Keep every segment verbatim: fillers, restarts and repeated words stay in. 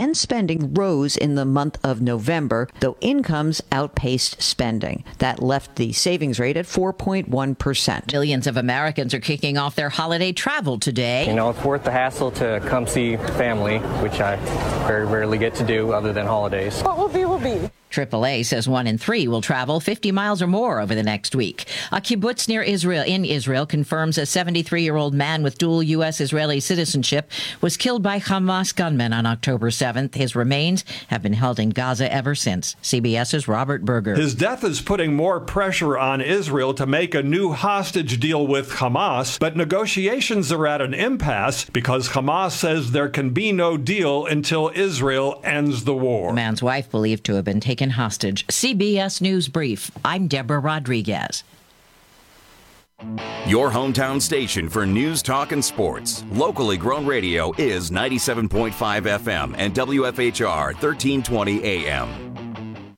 and spending rose in the month of November, though incomes outpaced spending. That left the savings rate at four point one percent. Millions of Americans are kicking off their holiday travel today. You know, it's worth the hassle to come see family, which I very rarely get to do other than holidays. What will be, will be. triple A says one in three will travel fifty miles or more over the next week. A kibbutz near Israel in Israel confirms a seventy-three-year-old man with dual U S Israeli citizenship was killed by Hamas gunmen on October seventh. His remains have been held in Gaza ever since. CBS's Robert Berger. His death is putting more pressure on Israel to make a new hostage deal with Hamas, but negotiations are at an impasse because Hamas says there can be no deal until Israel ends the war. The man's wife believed to have been taken hostage. C B S News Brief. I'm Deborah Rodriguez. Your hometown station for news, talk, and sports. Locally grown radio is ninety-seven point five F M and W F H R thirteen twenty A M.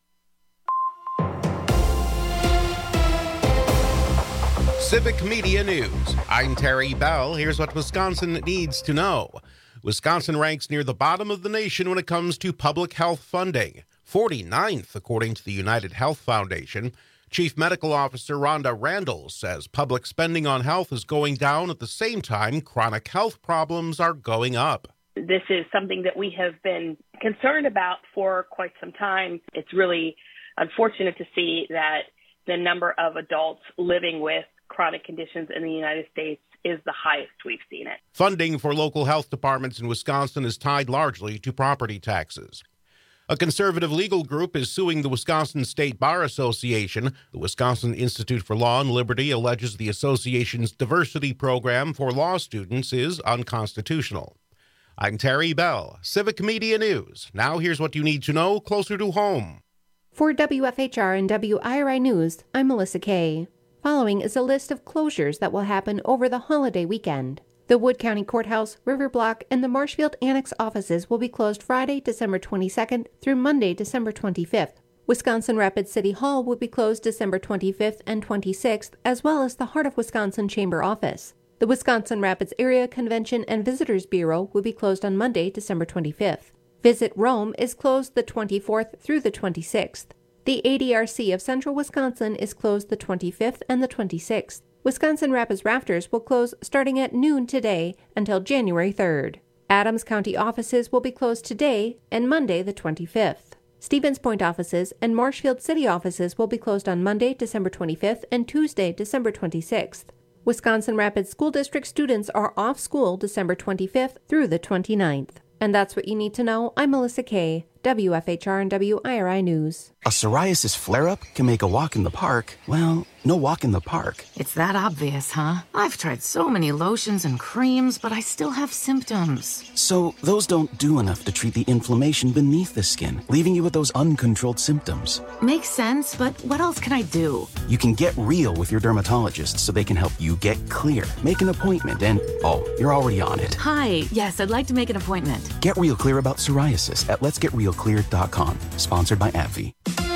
Civic Media News. I'm Terry Bell. Here's what Wisconsin needs to know. Wisconsin ranks near the bottom of the nation when it comes to public health funding. forty-ninth, according to the United Health Foundation. Chief Medical Officer Rhonda Randall says public spending on health is going down at the same time chronic health problems are going up. This is something that we have been concerned about for quite some time. It's really unfortunate to see that the number of adults living with chronic conditions in the United States is the highest we've seen it. Funding for local health departments in Wisconsin is tied largely to property taxes. A conservative legal group is suing the Wisconsin State Bar Association. The Wisconsin Institute for Law and Liberty alleges the association's diversity program for law students is unconstitutional. I'm Terry Bell, Civic Media News. Now here's what you need to know closer to home. For W F H R and W I R I News, I'm Melissa Kay. Following is a list of closures that will happen over the holiday weekend. The Wood County Courthouse, River Block, and the Marshfield Annex offices will be closed Friday, December twenty-second through Monday, December twenty-fifth. Wisconsin Rapids City Hall will be closed December twenty-fifth and twenty-sixth, as well as the Heart of Wisconsin Chamber office. The Wisconsin Rapids Area Convention and Visitors Bureau will be closed on Monday, December twenty-fifth. Visit Rome is closed the twenty-fourth through the twenty-sixth. The A D R C of Central Wisconsin is closed the twenty-fifth and the twenty-sixth. Wisconsin Rapids Rafters will close starting at noon today until January third. Adams County offices will be closed today and Monday the twenty-fifth. Stevens Point offices and Marshfield City offices will be closed on Monday, December twenty-fifth and Tuesday, December twenty-sixth. Wisconsin Rapids School District students are off school December twenty-fifth through the twenty-ninth. And that's what you need to know. I'm Melissa Kay, W F H R and W I R I News. A psoriasis flare-up can make a walk in the park, well, no walk in the park. It's that obvious, huh? I've tried so many lotions and creams, but I still have symptoms. So those don't do enough to treat the inflammation beneath the skin, leaving you with those uncontrolled symptoms. Makes sense, but what else can I do? You can get real with your dermatologist so they can help you get clear. Make an appointment and, oh, you're already on it. Hi, yes, I'd like to make an appointment. Get real clear about psoriasis at lets get real clear dot com. Sponsored by AbbVie.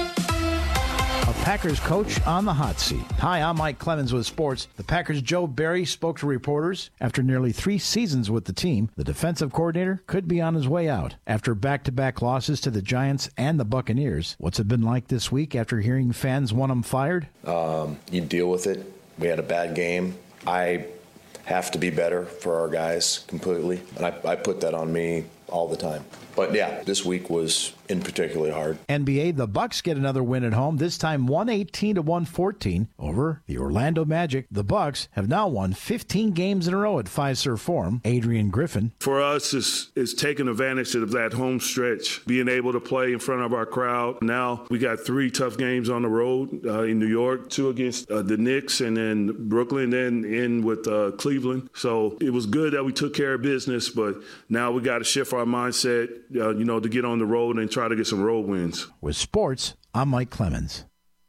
A Packers coach on the hot seat. Hi, I'm Mike Clemens with sports. The Packers' Joe Barry spoke to reporters. After nearly three seasons with the team, the defensive coordinator could be on his way out. After back-to-back losses to the Giants and the Buccaneers, what's it been like this week after hearing fans want him fired? Um, you deal with it. We had a bad game. I have to be better for our guys completely, and I, I put that on me all the time. But yeah, this week was in particularly hard. N B A, the Bucks get another win at home, this time one eighteen to one fourteen over the Orlando Magic. The Bucks have now won fifteen games in a row at Fiserv Forum. Adrian Griffin. For us, it's, it's taking advantage of that home stretch, being able to play in front of our crowd. Now we got three tough games on the road uh, in New York, two against uh, the Knicks and then Brooklyn, and in with uh, Cleveland. So it was good that we took care of business, but now we got to shift our mindset, uh, you know, to get on the road and try to get some road wins. With sports, I'm Mike Clemens.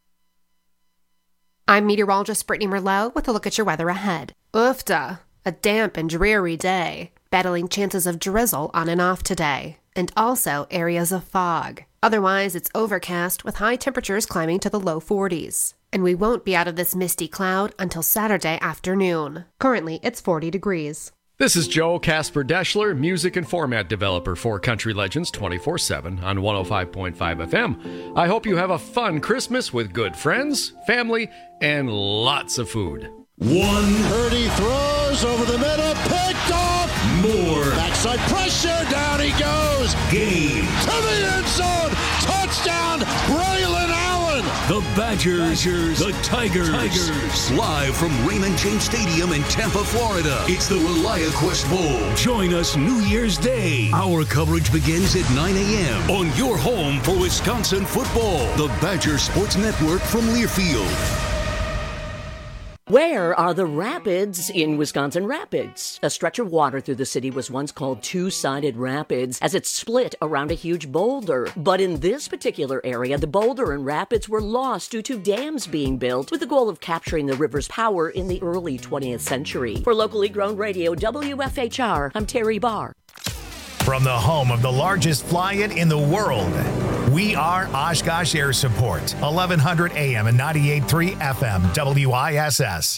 I'm meteorologist Brittany Merlot with a look at your weather ahead. Oofda, a damp and dreary day, battling chances of drizzle on and off today, and also areas of fog. Otherwise, it's overcast with high temperatures climbing to the low forties. And we won't be out of this misty cloud until Saturday afternoon. Currently, it's forty degrees. This is Joe Casper Deschler, music and format developer for Country Legends twenty-four seven on one oh five point five F M. I hope you have a fun Christmas with good friends, family, and lots of food. One. Purdy throws over the middle, picked off. More. Backside pressure, down he goes. Game. To the end zone, touchdown, Braylon Allen. The Badgers, Badgers, the Tigers. Tigers. Live from Raymond James Stadium in Tampa, Florida. It's the ReliaQuest Bowl. Join us New Year's Day. Our coverage begins at nine a.m. on your home for Wisconsin football. The Badger Sports Network from Learfield. Where are the rapids in Wisconsin Rapids? A stretch of water through the city was once called Two-Sided Rapids as it split around a huge boulder. But in this particular area, the boulder and rapids were lost due to dams being built with the goal of capturing the river's power in the early twentieth century. For locally grown radio W F H R, I'm Terry Barr. From the home of the largest fly-in in the world, we are Oshkosh Air Support, eleven hundred A M and ninety-eight point three F M, W I S S.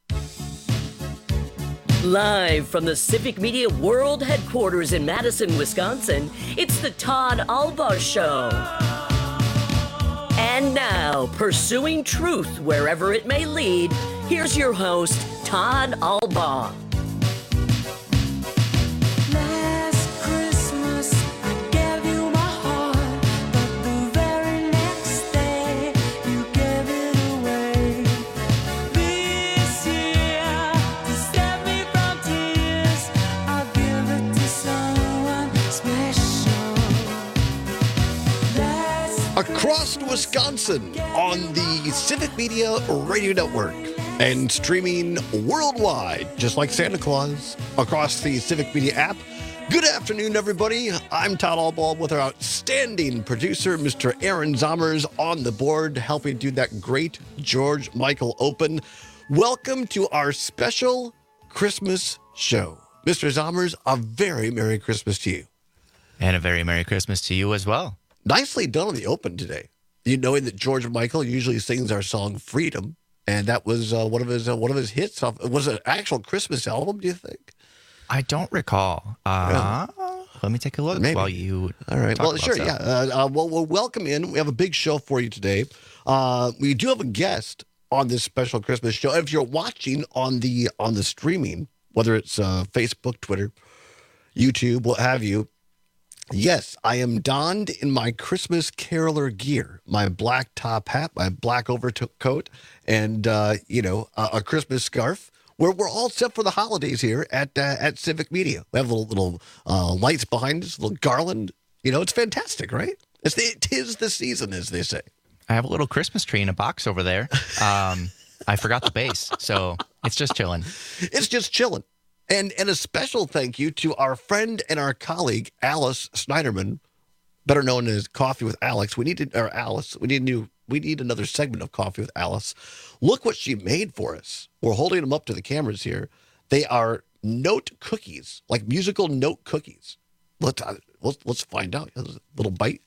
Live from the Civic Media World Headquarters in Madison, Wisconsin, it's the Todd Albaugh Show. And now, pursuing truth wherever it may lead, here's your host, Todd Albaugh. Across Wisconsin on the Civic Media Radio Network and streaming worldwide, just like Santa Claus, across the Civic Media app. Good afternoon, everybody. I'm Todd Albaugh with our outstanding producer, Mister Aaron Zommers, on the board, helping do that great George Michael Open. Welcome to our special Christmas show. Mister Zommers, a very Merry Christmas to you. And a very Merry Christmas to you as well. Nicely done on the Open today. You knowing that George Michael usually sings our song "Freedom," and that was uh, one of his uh, one of his hits. Off, was it an actual Christmas album? Do you think? I don't recall. Uh, yeah. Let me take a look. Maybe. While you. All right. Talk Well, sure. that. Yeah. Uh, uh, well, we'll welcome in. We have a big show for you today. Uh, we do have a guest on this special Christmas show. If you're watching on the on the streaming, whether it's uh, Facebook, Twitter, YouTube, what have you. Yes, I am donned in my Christmas caroler gear, my black top hat, my black overcoat, and, uh, you know, a, a Christmas scarf. We're, we're all set for the holidays here at uh, at Civic Media. We have little, little uh, lights behind us, a little garland. You know, it's fantastic, right? It's the, it is the season, as they say. I have a little Christmas tree in a box over there. Um, I forgot the base, so it's just chilling. It's just chilling. And and a special thank you to our friend and our colleague, Alice Snyderman, better known as Coffee with Alex. We needed, or Alice, we need a new, we need another segment of Coffee with Alice. Look what she made for us. We're holding them up to the cameras here. They are note cookies, like musical note cookies. Let's uh, let's, let's find out. A little bite.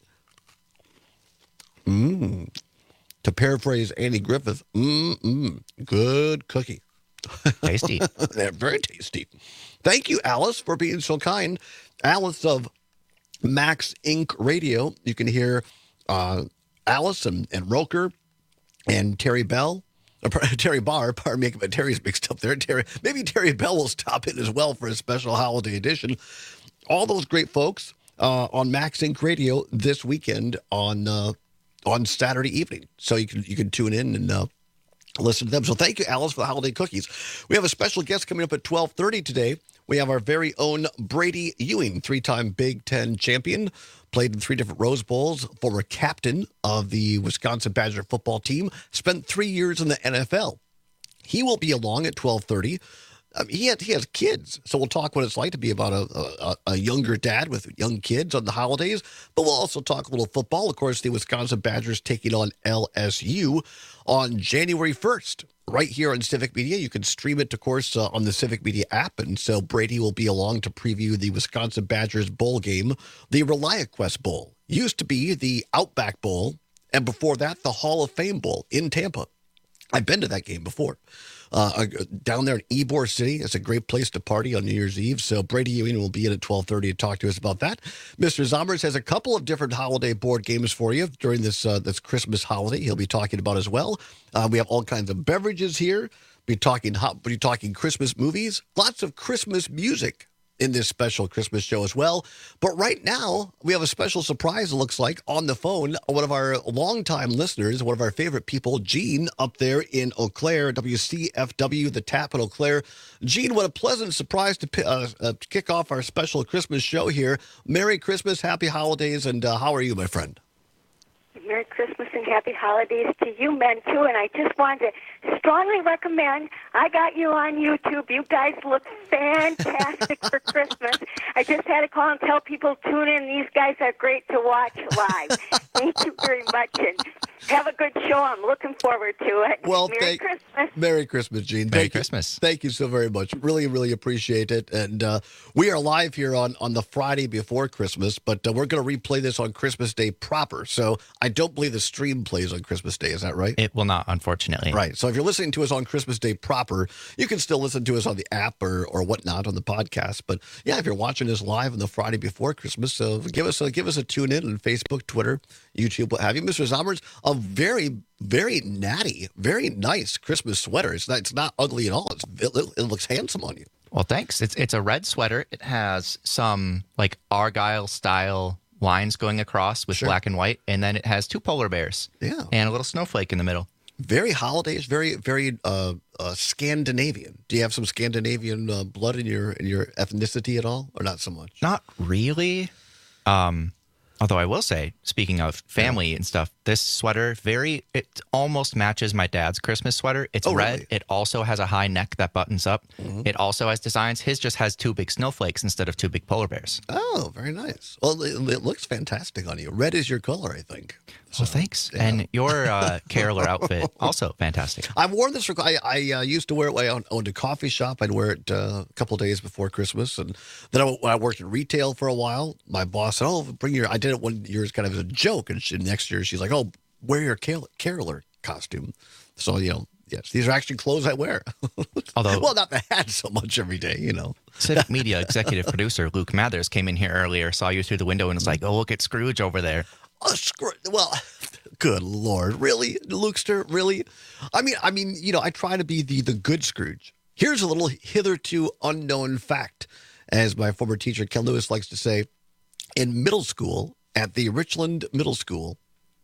Mmm. To paraphrase Andy Griffith, mmm, mmm, good cookie. Tasty. They're very tasty. Thank you, Alice, for being so kind. Alice of Max Incorporated. Radio. You can hear uh, Alice and, and Roker and Terry Bell. Or, Terry Barr, pardon me, but Terry's mixed up there. Terry, maybe Terry Bell will stop in as well for a special holiday edition. All those great folks uh, on Max Incorporated. Radio this weekend on uh, on Saturday evening. So you can you can tune in and uh, listen to them. So thank you, Alice, for the holiday cookies. We have a special guest coming up at twelve thirty today. We have our very own Brady Ewing, three-time Big Ten champion, played in three different Rose Bowls, former captain of the Wisconsin Badger football team, spent three years in the N F L. He will be along at twelve thirty. Um, he, has, he has kids, so we'll talk what it's like to be about a, a, a younger dad with young kids on the holidays, but we'll also talk a little football. Of course, the Wisconsin Badgers taking on L S U on January first, right here on Civic Media. You can stream it, of course, uh, on the Civic Media app, and so Brady will be along to preview the Wisconsin Badgers bowl game, the ReliaQuest Bowl. Used to be the Outback Bowl, and before that, the Hall of Fame Bowl in Tampa. I've been to that game before. Uh, down there in Ybor City, it's a great place to party on New Year's Eve. So Brady Ewing will be in at twelve thirty to talk to us about that. Mister Zommers has a couple of different holiday board games for you during this uh, this Christmas holiday. He'll be talking about as well. Uh, we have all kinds of beverages here. Be talking hot, be talking Christmas movies. Lots of Christmas music in this special Christmas show as well. But right now, we have a special surprise, it looks like, on the phone. One of our longtime listeners, one of our favorite people, Gene, up there in Eau Claire, W C F W, the Tap in Eau Claire. Gene, what a pleasant surprise to uh, uh, kick off our special Christmas show here. Merry Christmas, happy holidays, and uh, how are you, my friend? Merry Christmas and happy holidays to you men, too. And I just wanted to strongly recommend, I got you on YouTube. You guys look fantastic for Christmas. I just had to call and tell people, tune in. These guys are great to watch live. Thank you very much. And have a good show. I'm looking forward to it. Well, Merry thank, Christmas. Merry Christmas, Gene. Merry thank Christmas. You, thank you so very much. Really, really appreciate it. And uh, we are live here on, on the Friday before Christmas, but uh, we're going to replay this on Christmas Day proper. So I don't believe the stream plays on Christmas Day. Is that right? It will not, unfortunately. Right. So if you're listening to us on Christmas Day proper, you can still listen to us on the app or, or whatnot on the podcast. But yeah, if you're watching us live on the Friday before Christmas, so give us a, give us a tune in on Facebook, Twitter, YouTube, what have you. Mister Zommers, a very, very natty, very nice Christmas sweater. It's not, it's not ugly at all. It's, it, it looks handsome on you. Well, thanks. It's it's a red sweater. It has some like Argyle style lines going across with Sure. black and white, and then it has two polar bears. Yeah. And a little snowflake in the middle. Very holidays, very, very uh, uh, Scandinavian. Do you have some Scandinavian uh, blood in your in your ethnicity at all, or not so much? Not really. Um, although I will say, speaking of family yeah. and stuff, this sweater very it almost matches my dad's Christmas sweater. It's oh, red. Really? It also has a high neck that buttons up. Mm-hmm. It also has designs. His just has two big snowflakes instead of two big polar bears. Oh, very nice. Well, it, it looks fantastic on you. Red is your color, I think. So, well, thanks. Yeah. And your uh, caroler outfit, also fantastic. I've worn this for, I, I uh, used to wear it when I owned a coffee shop. I'd wear it uh, a couple of days before Christmas. And then I, when I worked in retail for a while, my boss said, oh, bring your, I did it one year kind of as a joke. And she, next year, she's like, oh, wear your carol, caroler costume. So, you know, yes, these are actually clothes I wear. Although, well, not the hat so much every day, you know. Civic Media executive producer Luke Mathers came in here earlier, saw you through the window, and was like, oh, look at Scrooge over there. Oh, screw, well, good Lord, really, Lukester, really? I mean, I mean, you know, I try to be the the good Scrooge. Here's a little hitherto unknown fact, as my former teacher Ken Lewis likes to say. In middle school, at the Richland Middle School,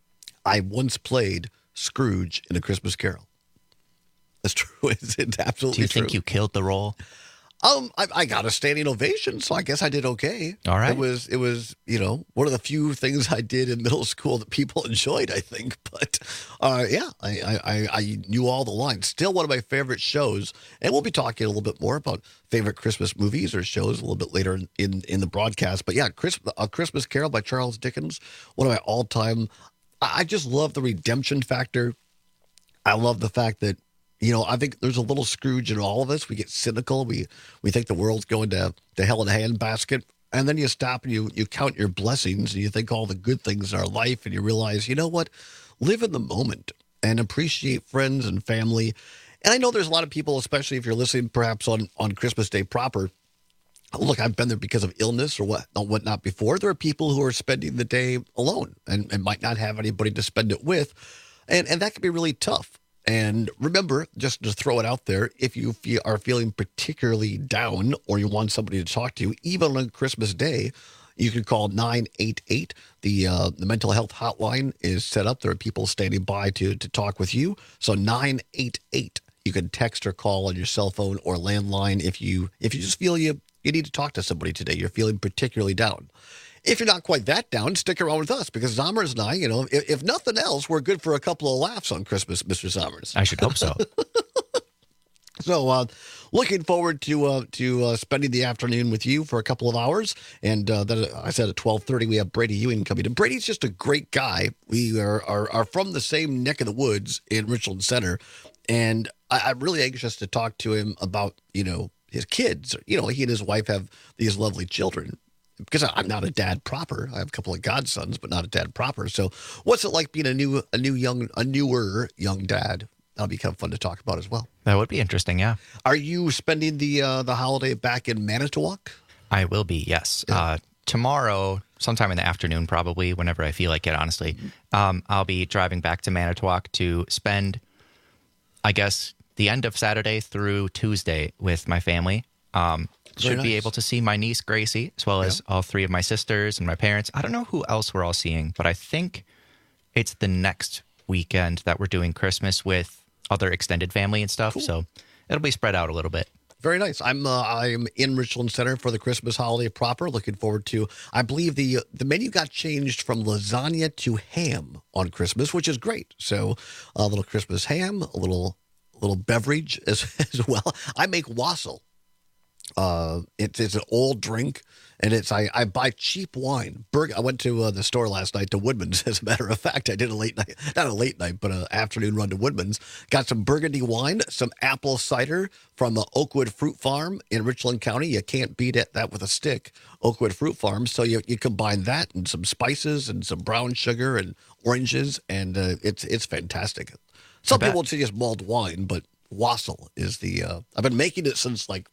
I once played Scrooge in A Christmas Carol. That's true. It's, it's absolutely true. Do you think true. you killed the role? Um, I, I got a standing ovation, so I guess I did okay. All right. It was, it was, you know, one of the few things I did in middle school that people enjoyed, I think. But, uh, yeah, I, I, I knew all the lines. Still one of my favorite shows. And we'll be talking a little bit more about favorite Christmas movies or shows a little bit later in, in, in the broadcast. But yeah, Chris, A Christmas Carol by Charles Dickens, one of my all-time. I just love the redemption factor. I love the fact that, you know, I think there's a little Scrooge in all of us. We get cynical. We we think the world's going to, to hell in a handbasket. And then you stop and you, you count your blessings and you think all the good things in our life and you realize, you know what? Live in the moment and appreciate friends and family. And I know there's a lot of people, especially if you're listening perhaps on, on Christmas Day proper. Look, I've been there because of illness or what or whatnot before. There are people who are spending the day alone and, and might not have anybody to spend it with. And, and that can be really tough. And remember, just to throw it out there, if you feel, are feeling particularly down or you want somebody to talk to, even on Christmas Day, you can call nine eight eight. The uh, the mental health hotline is set up. There are people standing by to, to talk with you. So nine eight eight. You can text or call on your cell phone or landline if you if you just feel you, you need to talk to somebody today. You're feeling particularly down. If you're not quite that down, stick around with us because Zommers and I, you know, if, if nothing else, we're good for a couple of laughs on Christmas, Mister Zommers. I should hope so. So, uh, looking forward to uh, to uh, spending the afternoon with you for a couple of hours. And uh, then I said at twelve thirty, we have Brady Ewing coming in. Brady's just a great guy. We are, are, are from the same neck of the woods in Richland Center. And I, I'm really anxious to talk to him about, you know, his kids. You know, he and his wife have these lovely children. Because I'm not a dad proper. I have a couple of godsons, but not a dad proper. So what's it like being a new, a new young, a newer young dad that'll be kind of fun to talk about as well. That would be interesting, yeah. Are you spending the uh, the holiday back in Manitowoc? I will be, yes. Yeah. Uh, tomorrow, sometime in the afternoon, probably, whenever I feel like it, honestly, um, I'll be driving back to Manitowoc to spend, I guess, the end of Saturday through Tuesday with my family. Um, should nice. be able to see my niece, Gracie, as well as yeah. all three of my sisters and my parents. I don't know who else we're all seeing, but I think it's the next weekend that we're doing Christmas with other extended family and stuff. Cool. So it'll be spread out a little bit. Very nice. I'm uh, I'm in Richland Center for the Christmas holiday proper. Looking forward to. I believe the the menu got changed from lasagna to ham on Christmas, which is great. So a little Christmas ham, a little little beverage as as well. I make wassail. Uh, it's it's an old drink, and it's I, I buy cheap wine. Burg- I went to uh, the store last night to Woodman's. As a matter of fact, I did a late night, not a late night, but an afternoon run to Woodman's. Got some Burgundy wine, some apple cider from the Oakwood Fruit Farm in Richland County. You can't beat it, that with a stick. Oakwood Fruit Farm. So you you combine that and some spices and some brown sugar and oranges, and uh, it's it's fantastic. Some people would say just mulled wine, but wassail is the. Uh, I've been making it since like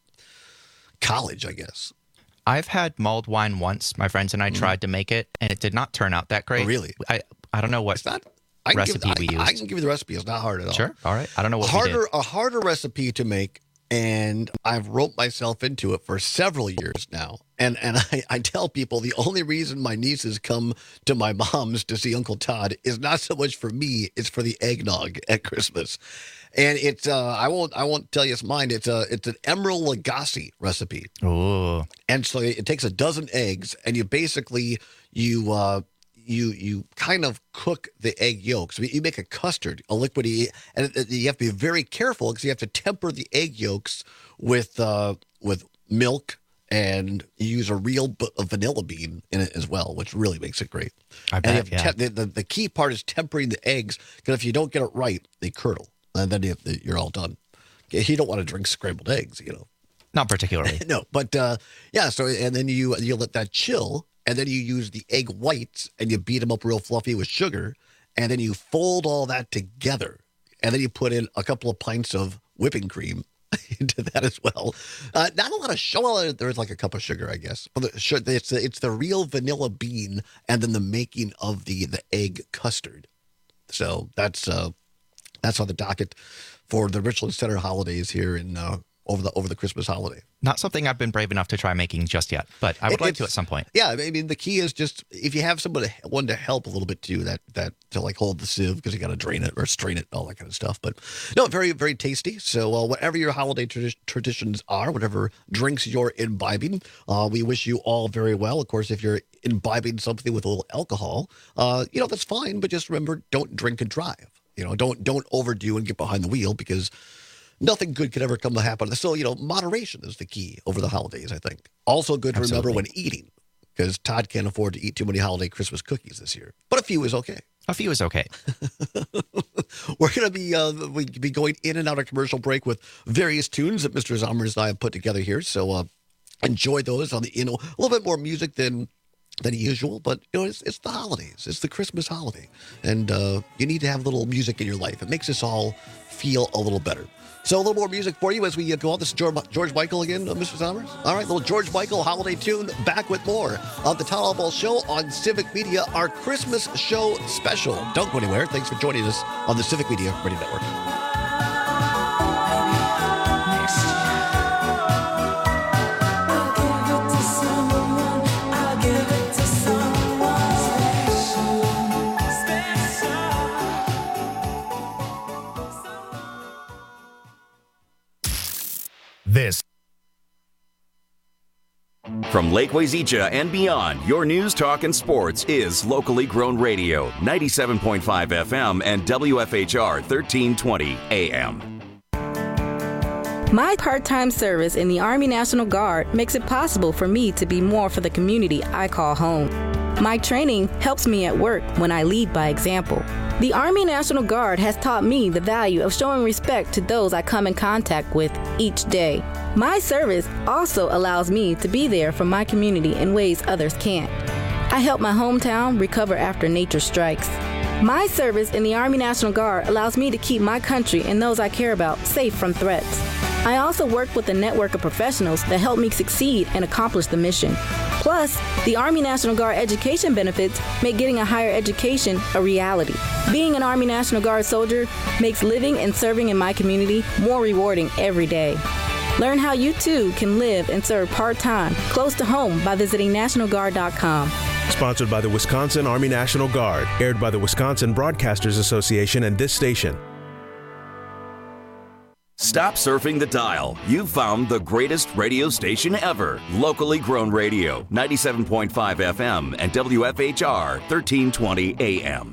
college, I guess. I've had mulled wine once. My friends and I mm. tried to make it, and it did not turn out that great. Oh, really? I I don't know what it's not, I recipe give, we I, used. I can give you the recipe. It's not hard at all. Sure. All right. I don't know what harder we did. A harder recipe to make, and I've roped myself into it for several years now. And and I, I tell people the only reason my nieces come to my mom's to see Uncle Todd is not so much for me; it's for the eggnog at Christmas. And it's uh, I won't I won't tell you it's mine. It's a it's an Emeril Lagasse recipe. Oh, and so it takes a dozen eggs, and you basically you uh, you you kind of cook the egg yolks. I mean, you make a custard, a liquidy, and you have to be very careful because you have to temper the egg yolks with uh, with milk, and you use a real b- a vanilla bean in it as well, which really makes it great. I bet. And Yeah. Te- the, the the key part is tempering the eggs, because if you don't get it right, they curdle. And then you're all done. You don't want to drink scrambled eggs, you know. Not particularly. No, but uh, yeah. So and then you you let that chill, and then you use the egg whites and you beat them up real fluffy with sugar, and then you fold all that together, and then you put in a couple of pints of whipping cream into that as well. Uh, not a lot of sugar. Well, there's like a cup of sugar, I guess. But the, it's the, it's the real vanilla bean, and then the making of the the egg custard. So that's. Uh, That's on the docket for the Richland Center holidays here in uh, over the over the Christmas holiday. Not something I've been brave enough to try making just yet, but I would it, like to at some point. Yeah, I mean the key is just if you have somebody one to help a little bit too, that that to like hold the sieve because you got to drain it or strain it, all that kind of stuff. But no, very very tasty. So uh, whatever your holiday tradi- traditions are, whatever drinks you're imbibing, uh, we wish you all very well. Of course, if you're imbibing something with a little alcohol, uh, you know that's fine. But just remember, don't drink and drive. You know, don't don't overdo and get behind the wheel because nothing good could ever come to happen. So, you know, moderation is the key over the holidays, I think. Also good to Absolutely. remember when eating, because Todd can't afford to eat too many holiday Christmas cookies this year. But a few is okay. A few is okay. We're going to be uh, we be going in and out of commercial break with various tunes that Mister Zommers and I have put together here. So uh, enjoy those on the you know a little bit more music than than usual, but you know it's it's the holidays. It's the Christmas holiday, and uh, you need to have a little music in your life. It makes us all feel a little better. So a little more music for you as we go on. This is George, George Michael again, uh, Mister Sommers. All right, little George Michael holiday tune. Back with more of the Todd Ball Show on Civic Media, our Christmas show special. Don't go anywhere. Thanks for joining us on the Civic Media Radio Network. This. From Lake Wazeecha and beyond, your news, talk, and sports is locally grown radio, ninety-seven point five F M and W F H R thirteen twenty A M. My part-time service in the Army National Guard makes it possible for me to be more for the community I call home. My training helps me at work when I lead by example. The Army National Guard has taught me the value of showing respect to those I come in contact with each day. My service also allows me to be there for my community in ways others can't. I help my hometown recover after nature strikes. My service in the Army National Guard allows me to keep my country and those I care about safe from threats. I also work with a network of professionals that help me succeed and accomplish the mission. Plus, the Army National Guard education benefits make getting a higher education a reality. Being an Army National Guard soldier makes living and serving in my community more rewarding every day. Learn how you too can live and serve part-time, close to home by visiting national guard dot com. Sponsored by the Wisconsin Army National Guard, aired by the Wisconsin Broadcasters Association and this station. Stop surfing the dial. You've found the greatest radio station ever. Locally grown radio, ninety-seven point five F M and W F H R, thirteen twenty A M.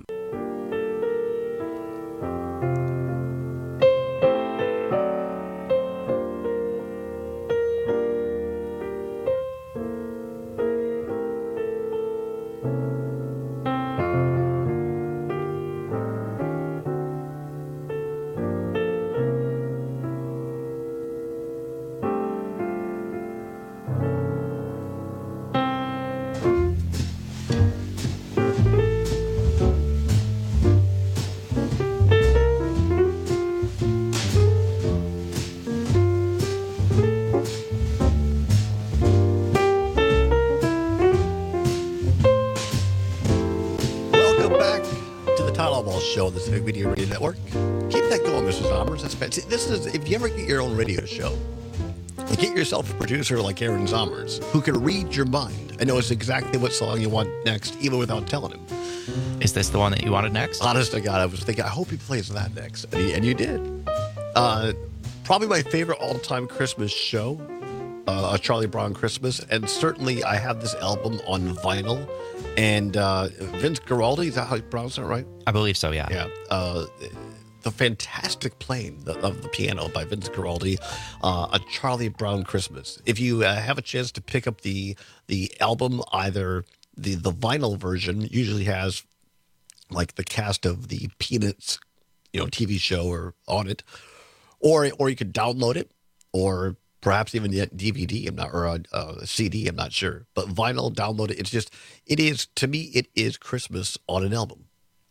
Show on the Civic Media Radio Network. Keep that going, Mister Zommers. That's fantastic. This is if you ever get your own radio show, and get yourself a producer like Aaron Zommers who can read your mind and knows exactly what song you want next, even without telling him. Is this the one that you wanted next? Honest to God, I was thinking, I hope he plays that next, and, he, and you did. Uh, probably my favorite all-time Christmas show, uh, A Charlie Brown Christmas, and certainly I have this album on vinyl. And uh, Vince Guaraldi, is that how you pronounce it, right? I believe so, yeah. Yeah. Uh, the fantastic playing of the piano by Vince Guaraldi, uh, A Charlie Brown Christmas. If you uh, have a chance to pick up the the album, either the, the vinyl version usually has like the cast of the Peanuts, you know, T V show or on it, or or you could download it, or perhaps even yet D V D, I'm not, or a, a C D, I'm not sure. But vinyl, download it. It's just, it is, to me, it is Christmas on an album.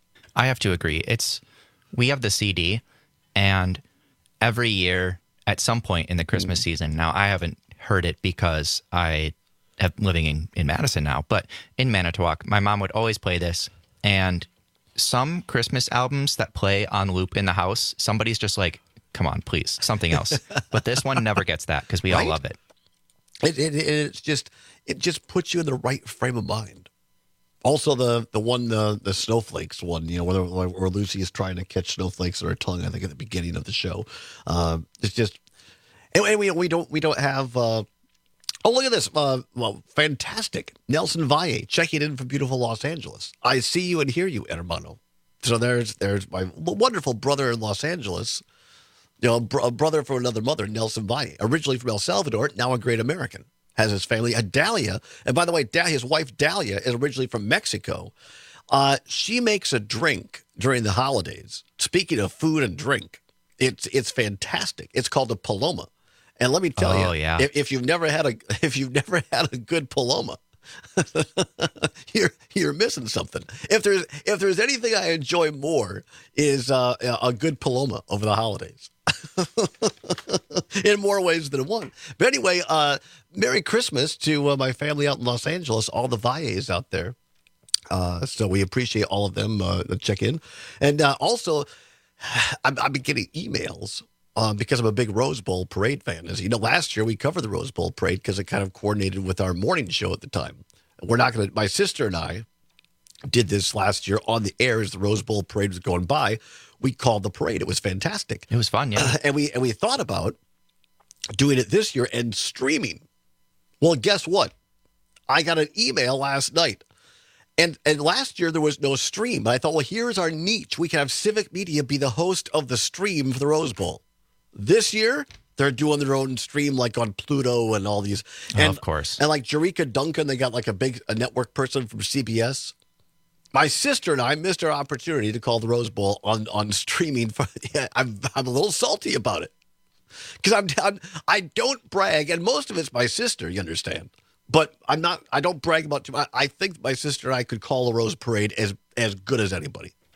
I have to agree. It's, we have the C D, and every year at some point in the Christmas mm. season, now I haven't heard it because I am living in, in Madison now, but in Manitowoc, my mom would always play this, and some Christmas albums that play on loop in the house, somebody's just like, come on, please, something else. But this one never gets that because we right? all love it. It, it. It's just, it just puts you in the right frame of mind. Also, the the one, the the snowflakes one, you know, where, where Lucy is trying to catch snowflakes in her tongue, I think at the beginning of the show. Uh, it's just, and, and we we don't we don't have. Uh, oh, look at this! Uh, well, fantastic, Nelson Valle checking in from beautiful Los Angeles. I see you and hear you, hermano. So there's there's my wonderful brother in Los Angeles. You know, a brother from another mother, Nelson Valle, originally from El Salvador, now a great American, has his family. Adalia, and by the way, his wife Dahlia is originally from Mexico. Uh, she makes a drink during the holidays. Speaking of food and drink, it's it's fantastic. It's called a Paloma, and let me tell oh, you, yeah. if, if you've never had a if you've never had a good Paloma, you're you're missing something. If there's if there's anything I enjoy more is uh, a good Paloma over the holidays. In more ways than one. But anyway, uh, Merry Christmas to uh, my family out in Los Angeles, all the Valles out there. Uh, so we appreciate all of them uh, that check in. And uh, also, I've, I've been getting emails uh, because I'm a big Rose Bowl parade fan. As you know, last year we covered the Rose Bowl parade because it kind of coordinated with our morning show at the time. We're not going to, my sister and I did this last year on the air as the Rose Bowl parade was going by. We called the parade. It was fantastic. It was fun, yeah. Uh, and we and we thought about doing it this year and streaming. Well, guess what? I got an email last night. And and last year there was no stream. I thought, well, here's our niche. We can have Civic Media be the host of the stream for the Rose Bowl. This year, they're doing their own stream like on Pluto and all these. And, oh, of course. And like Jerika Duncan, they got like a big a network person from C B S. My sister and I missed our opportunity to call the Rose Bowl on, on streaming. For, yeah, I'm I'm a little salty about it because I'm, I'm I don't brag, and most of it's my sister. You understand, but I'm not. I don't brag about too much. I think my sister and I could call a Rose Parade as as good as anybody.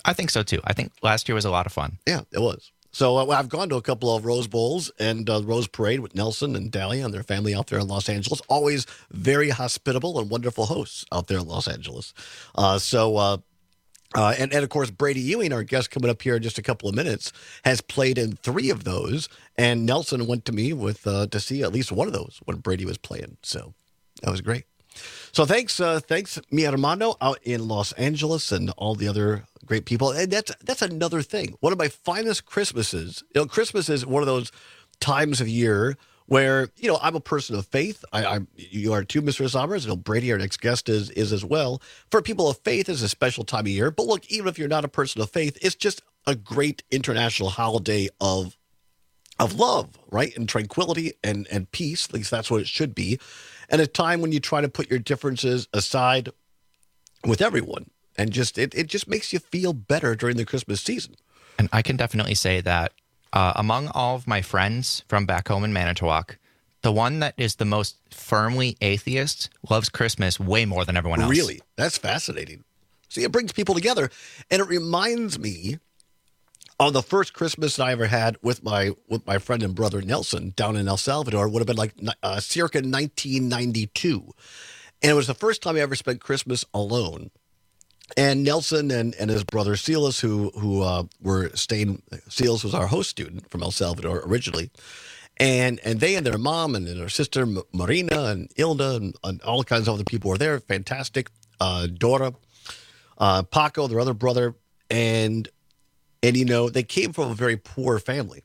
I think so, too. I think last year was a lot of fun. Yeah, it was. So uh, I've gone to a couple of Rose Bowls and uh, Rose Parade with Nelson and Dahlia and their family out there in Los Angeles. Always very hospitable and wonderful hosts out there in Los Angeles. Uh, so, uh, uh, and, and of course, Brady Ewing, our guest coming up here in just a couple of minutes, has played in three of those. And Nelson went to me with uh, to see at least one of those when Brady was playing. So that was great. So thanks, uh, thanks, mi hermano out in Los Angeles and all the other great people. And that's that's another thing. One of my finest Christmases. You know, Christmas is one of those times of year where, you know, I'm a person of faith. I, I'm you are too, Mister Sommers. You know, Brady, our next guest, is is as well. For people of faith, it's a special time of year. But look, even if you're not a person of faith, it's just a great international holiday of of love, right, and tranquility and and peace. At least that's what it should be. And a time when you try to put your differences aside with everyone. And just it, it just makes you feel better during the Christmas season. And I can definitely say that uh, among all of my friends from back home in Manitowoc, the one that is the most firmly atheist loves Christmas way more than everyone else. Really? That's fascinating. See, it brings people together. And it reminds me of the first Christmas that I ever had with my with my friend and brother Nelson down in El Salvador. Would have been like uh, circa nineteen ninety-two. And it was the first time I ever spent Christmas alone. And Nelson and, and his brother Silas, who who uh, were staying, Silas was our host student from El Salvador originally. And and they and their mom and their sister Marina and Ilda and, and all kinds of other people were there. Fantastic. Uh, Dora, uh, Paco, their other brother. And, and, you know, they came from a very poor family.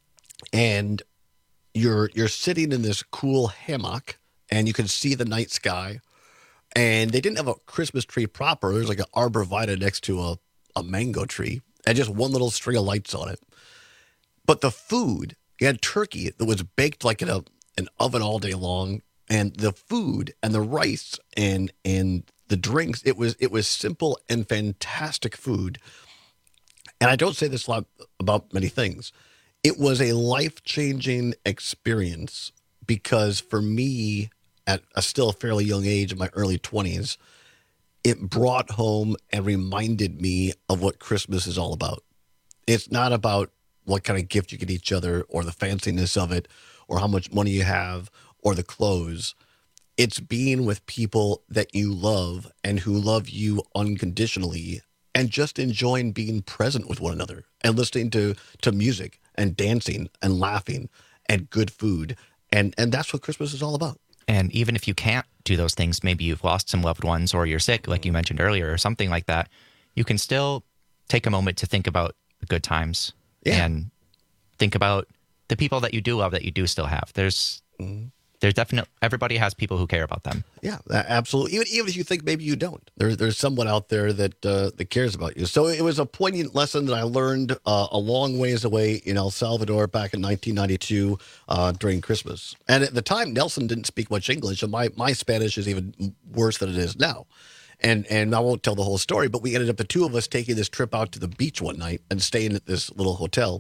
And you're you're sitting in this cool hammock and you can see the night sky. And they didn't have a Christmas tree proper. There was like an arborvitae next to a, a mango tree and just one little string of lights on it. But the food, you had turkey that was baked like in a, an oven all day long. And the food and the rice and and the drinks, it was it was simple and fantastic food. And I don't say this a lot about many things. It was a life-changing experience because for me, at a still fairly young age, in my early twenties, it brought home and reminded me of what Christmas is all about. It's not about what kind of gift you get each other or the fanciness of it or how much money you have or the clothes. It's being with people that you love and who love you unconditionally and just enjoying being present with one another and listening to, to music and dancing and laughing and good food. And, and that's what Christmas is all about. And even if you can't do those things, maybe you've lost some loved ones or you're sick, like you mentioned earlier, or something like that, you can still take a moment to think about the good times yeah. and think about the people that you do love that you do still have. There's mm-hmm. there's definitely, everybody has people who care about them. Yeah, absolutely. Even, even if you think maybe you don't, there, there's someone out there that uh, that cares about you. So it was a poignant lesson that I learned uh, a long ways away in El Salvador back in nineteen ninety-two uh, during Christmas. And at the time, Nelson didn't speak much English, and my, my Spanish is even worse than it is now. And and I won't tell the whole story, but we ended up, the two of us, taking this trip out to the beach one night and staying at this little hotel.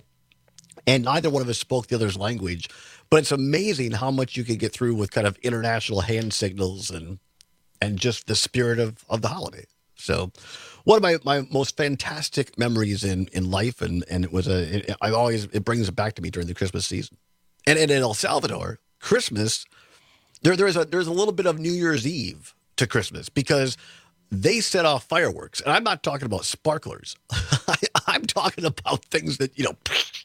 And neither one of us spoke the other's language. But it's amazing how much you can get through with kind of international hand signals and and just the spirit of, of the holiday. So one of my, my most fantastic memories in, in life, and, and it was a, it, I always, it brings it back to me during the Christmas season. And, and in El Salvador, Christmas, there there's a there's a little bit of New Year's Eve to Christmas because they set off fireworks. And I'm not talking about sparklers. I, I'm talking about things that, you know,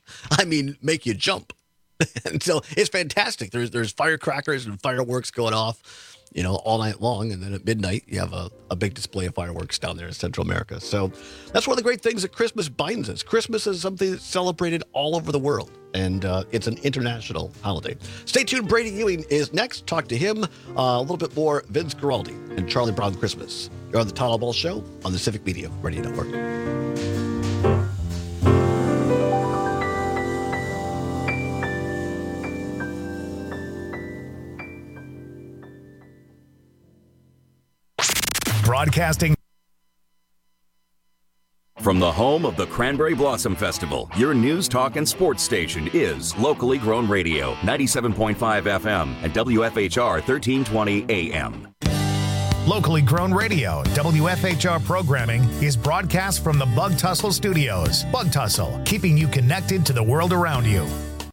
I mean, make you jump. And so it's fantastic. There's there's firecrackers and fireworks going off, you know, all night long. And then at midnight, you have a, a big display of fireworks down there in Central America. So that's one of the great things that Christmas binds us. Christmas is something that's celebrated all over the world. And uh, it's an international holiday. Stay tuned. Brady Ewing is next. Talk to him uh, a little bit more. Vince Guaraldi and Charlie Brown Christmas. You're on the Tyler Ball Show on the Civic Media Radio Network. Broadcasting from the home of the Cranberry Blossom Festival, your news, talk, and sports station is Locally Grown Radio, ninety-seven point five F M and W F H R thirteen twenty A M. Locally grown radio, W F H R programming is broadcast from the Bug Tussle Studios. Bug Tussle, keeping you connected to the world around you.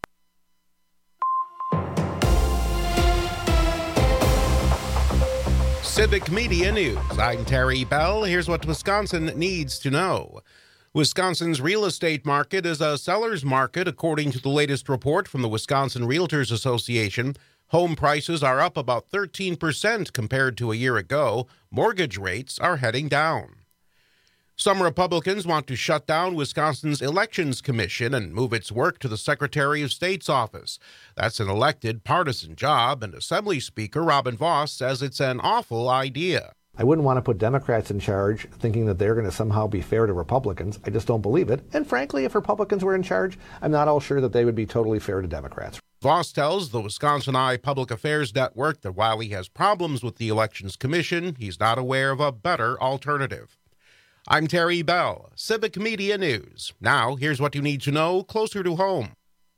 Civic Media News. I'm Terry Bell. Here's what Wisconsin needs to know. Wisconsin's real estate market is a seller's market, according to the latest report from the Wisconsin Realtors Association. Home prices are up about thirteen percent compared to a year ago. Mortgage rates are heading down. Some Republicans want to shut down Wisconsin's Elections Commission and move its work to the Secretary of State's office. That's an elected partisan job, and Assembly Speaker Robin Vos says it's an awful idea. I wouldn't want to put Democrats in charge thinking that they're going to somehow be fair to Republicans. I just don't believe it. And frankly, if Republicans were in charge, I'm not all sure that they would be totally fair to Democrats. Vos tells the Wisconsin Eye Public Affairs Network that while he has problems with the Elections Commission, he's not aware of a better alternative. I'm Terry Bell, Civic Media News. Now, here's what you need to know closer to home.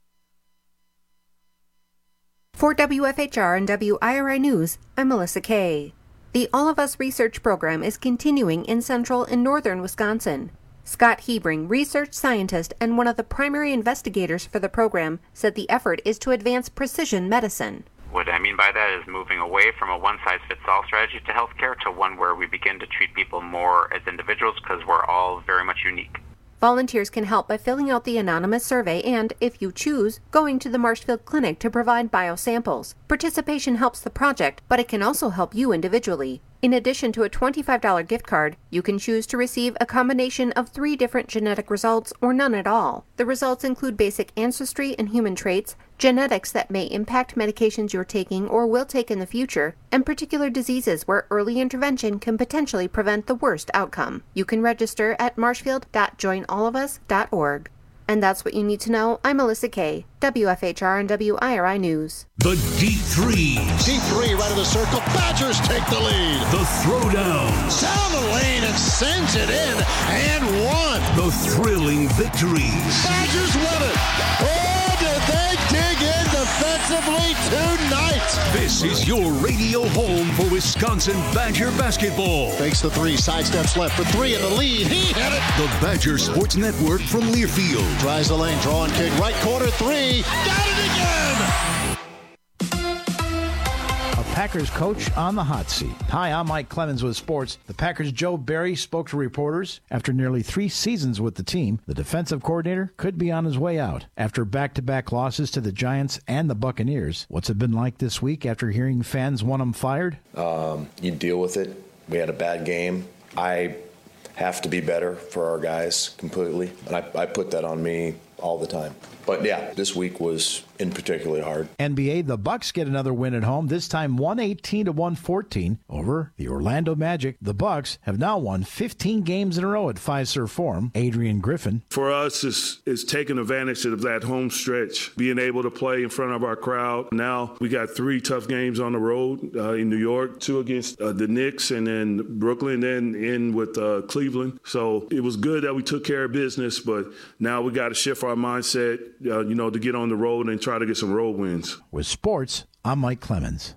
For W F H R and W I R I News, I'm Melissa Kay. The All of Us research program is continuing in central and northern Wisconsin. Scott Hebring, research scientist and one of the primary investigators for the program, said the effort is to advance precision medicine. What I mean by that is moving away from a one-size-fits-all strategy to healthcare to one where we begin to treat people more as individuals because we're all very much unique. Volunteers can help by filling out the anonymous survey and, if you choose, going to the Marshfield Clinic to provide biosamples. Participation helps the project, but it can also help you individually. In addition to a twenty-five dollars gift card, you can choose to receive a combination of three different genetic results or none at all. The results include basic ancestry and human traits, genetics that may impact medications you're taking or will take in the future, and particular diseases where early intervention can potentially prevent the worst outcome. You can register at marshfield dot join all of us dot org. And that's what you need to know. I'm Melissa Kay, W F H R and W I R I News. The Deep Threes. Deep three right of the circle. Badgers take the lead. The Throwdowns. Down the lane and sends it in and one. The thrilling victories. Badgers win it. Oh, did they dig in defensively tonight? This is your radio home for Wisconsin Badger basketball. Fakes the three, sidesteps left for three in the lead. He hit it. The Badger Sports Network from Learfield. Tries the lane, draw and kick, right corner three. Got it again. Packers coach on the hot seat. Hi, I'm Mike Clemens with sports. The Packers' Joe Barry spoke to reporters. After nearly three seasons with the team, the defensive coordinator could be on his way out. After back-to-back losses to the Giants and the Buccaneers, what's it been like this week after hearing fans want him fired? Um, you deal with it. We had a bad game. I have to be better for our guys completely, and I, I put that on me all the time. But yeah, this week was in particularly hard. N B A, the Bucks get another win at home, this time one eighteen to one fourteen over the Orlando Magic. The Bucks have now won fifteen games in a row at Fiserv Forum. Adrian Griffin. For us, it's, it's taking advantage of that home stretch, being able to play in front of our crowd. Now we got three tough games on the road uh, in New York, two against uh, the Knicks and then Brooklyn, then in with uh, Cleveland. So it was good that we took care of business, but now we got to shift our mindset, uh, you know, to get on the road and try to get some road wins. With sports, I'm Mike Clemens.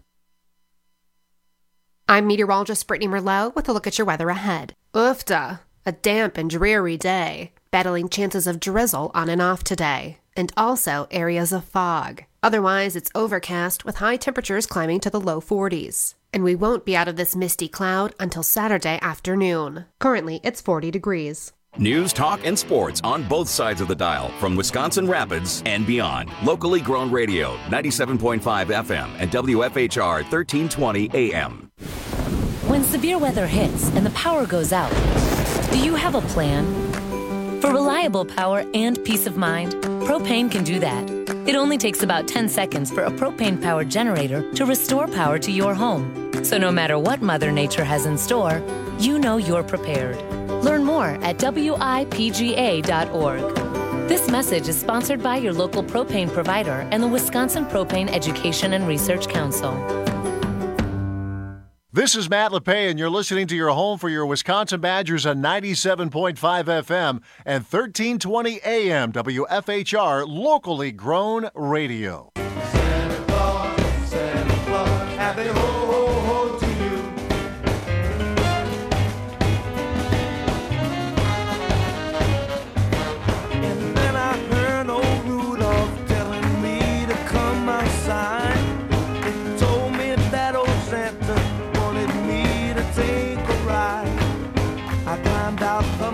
I'm meteorologist Brittany Merlot with a look at your weather ahead. Oofda, a damp and dreary day, battling chances of drizzle on and off today, and also areas of fog. Otherwise, it's overcast with high temperatures climbing to the low forties. And we won't be out of this misty cloud until Saturday afternoon. Currently, it's forty degrees. News, talk, and sports on both sides of the dial from Wisconsin Rapids and beyond. Locally grown radio, ninety-seven point five F M and W F H R thirteen twenty A M. When severe weather hits and the power goes out, do you have a plan? For reliable power and peace of mind, Propane can do that. It only takes about ten seconds for a propane-powered generator to restore power to your home. So no matter what Mother Nature has in store, you know you're prepared. Learn more at W I P G A dot org. This message is sponsored by your local propane provider and the Wisconsin Propane Education and Research Council. This is Matt LePay, and you're listening to your home for your Wisconsin Badgers on ninety-seven point five F M and thirteen twenty A M W F H R, locally grown radio. Santa Claus, Santa Claus, happy ho, ho, ho to you.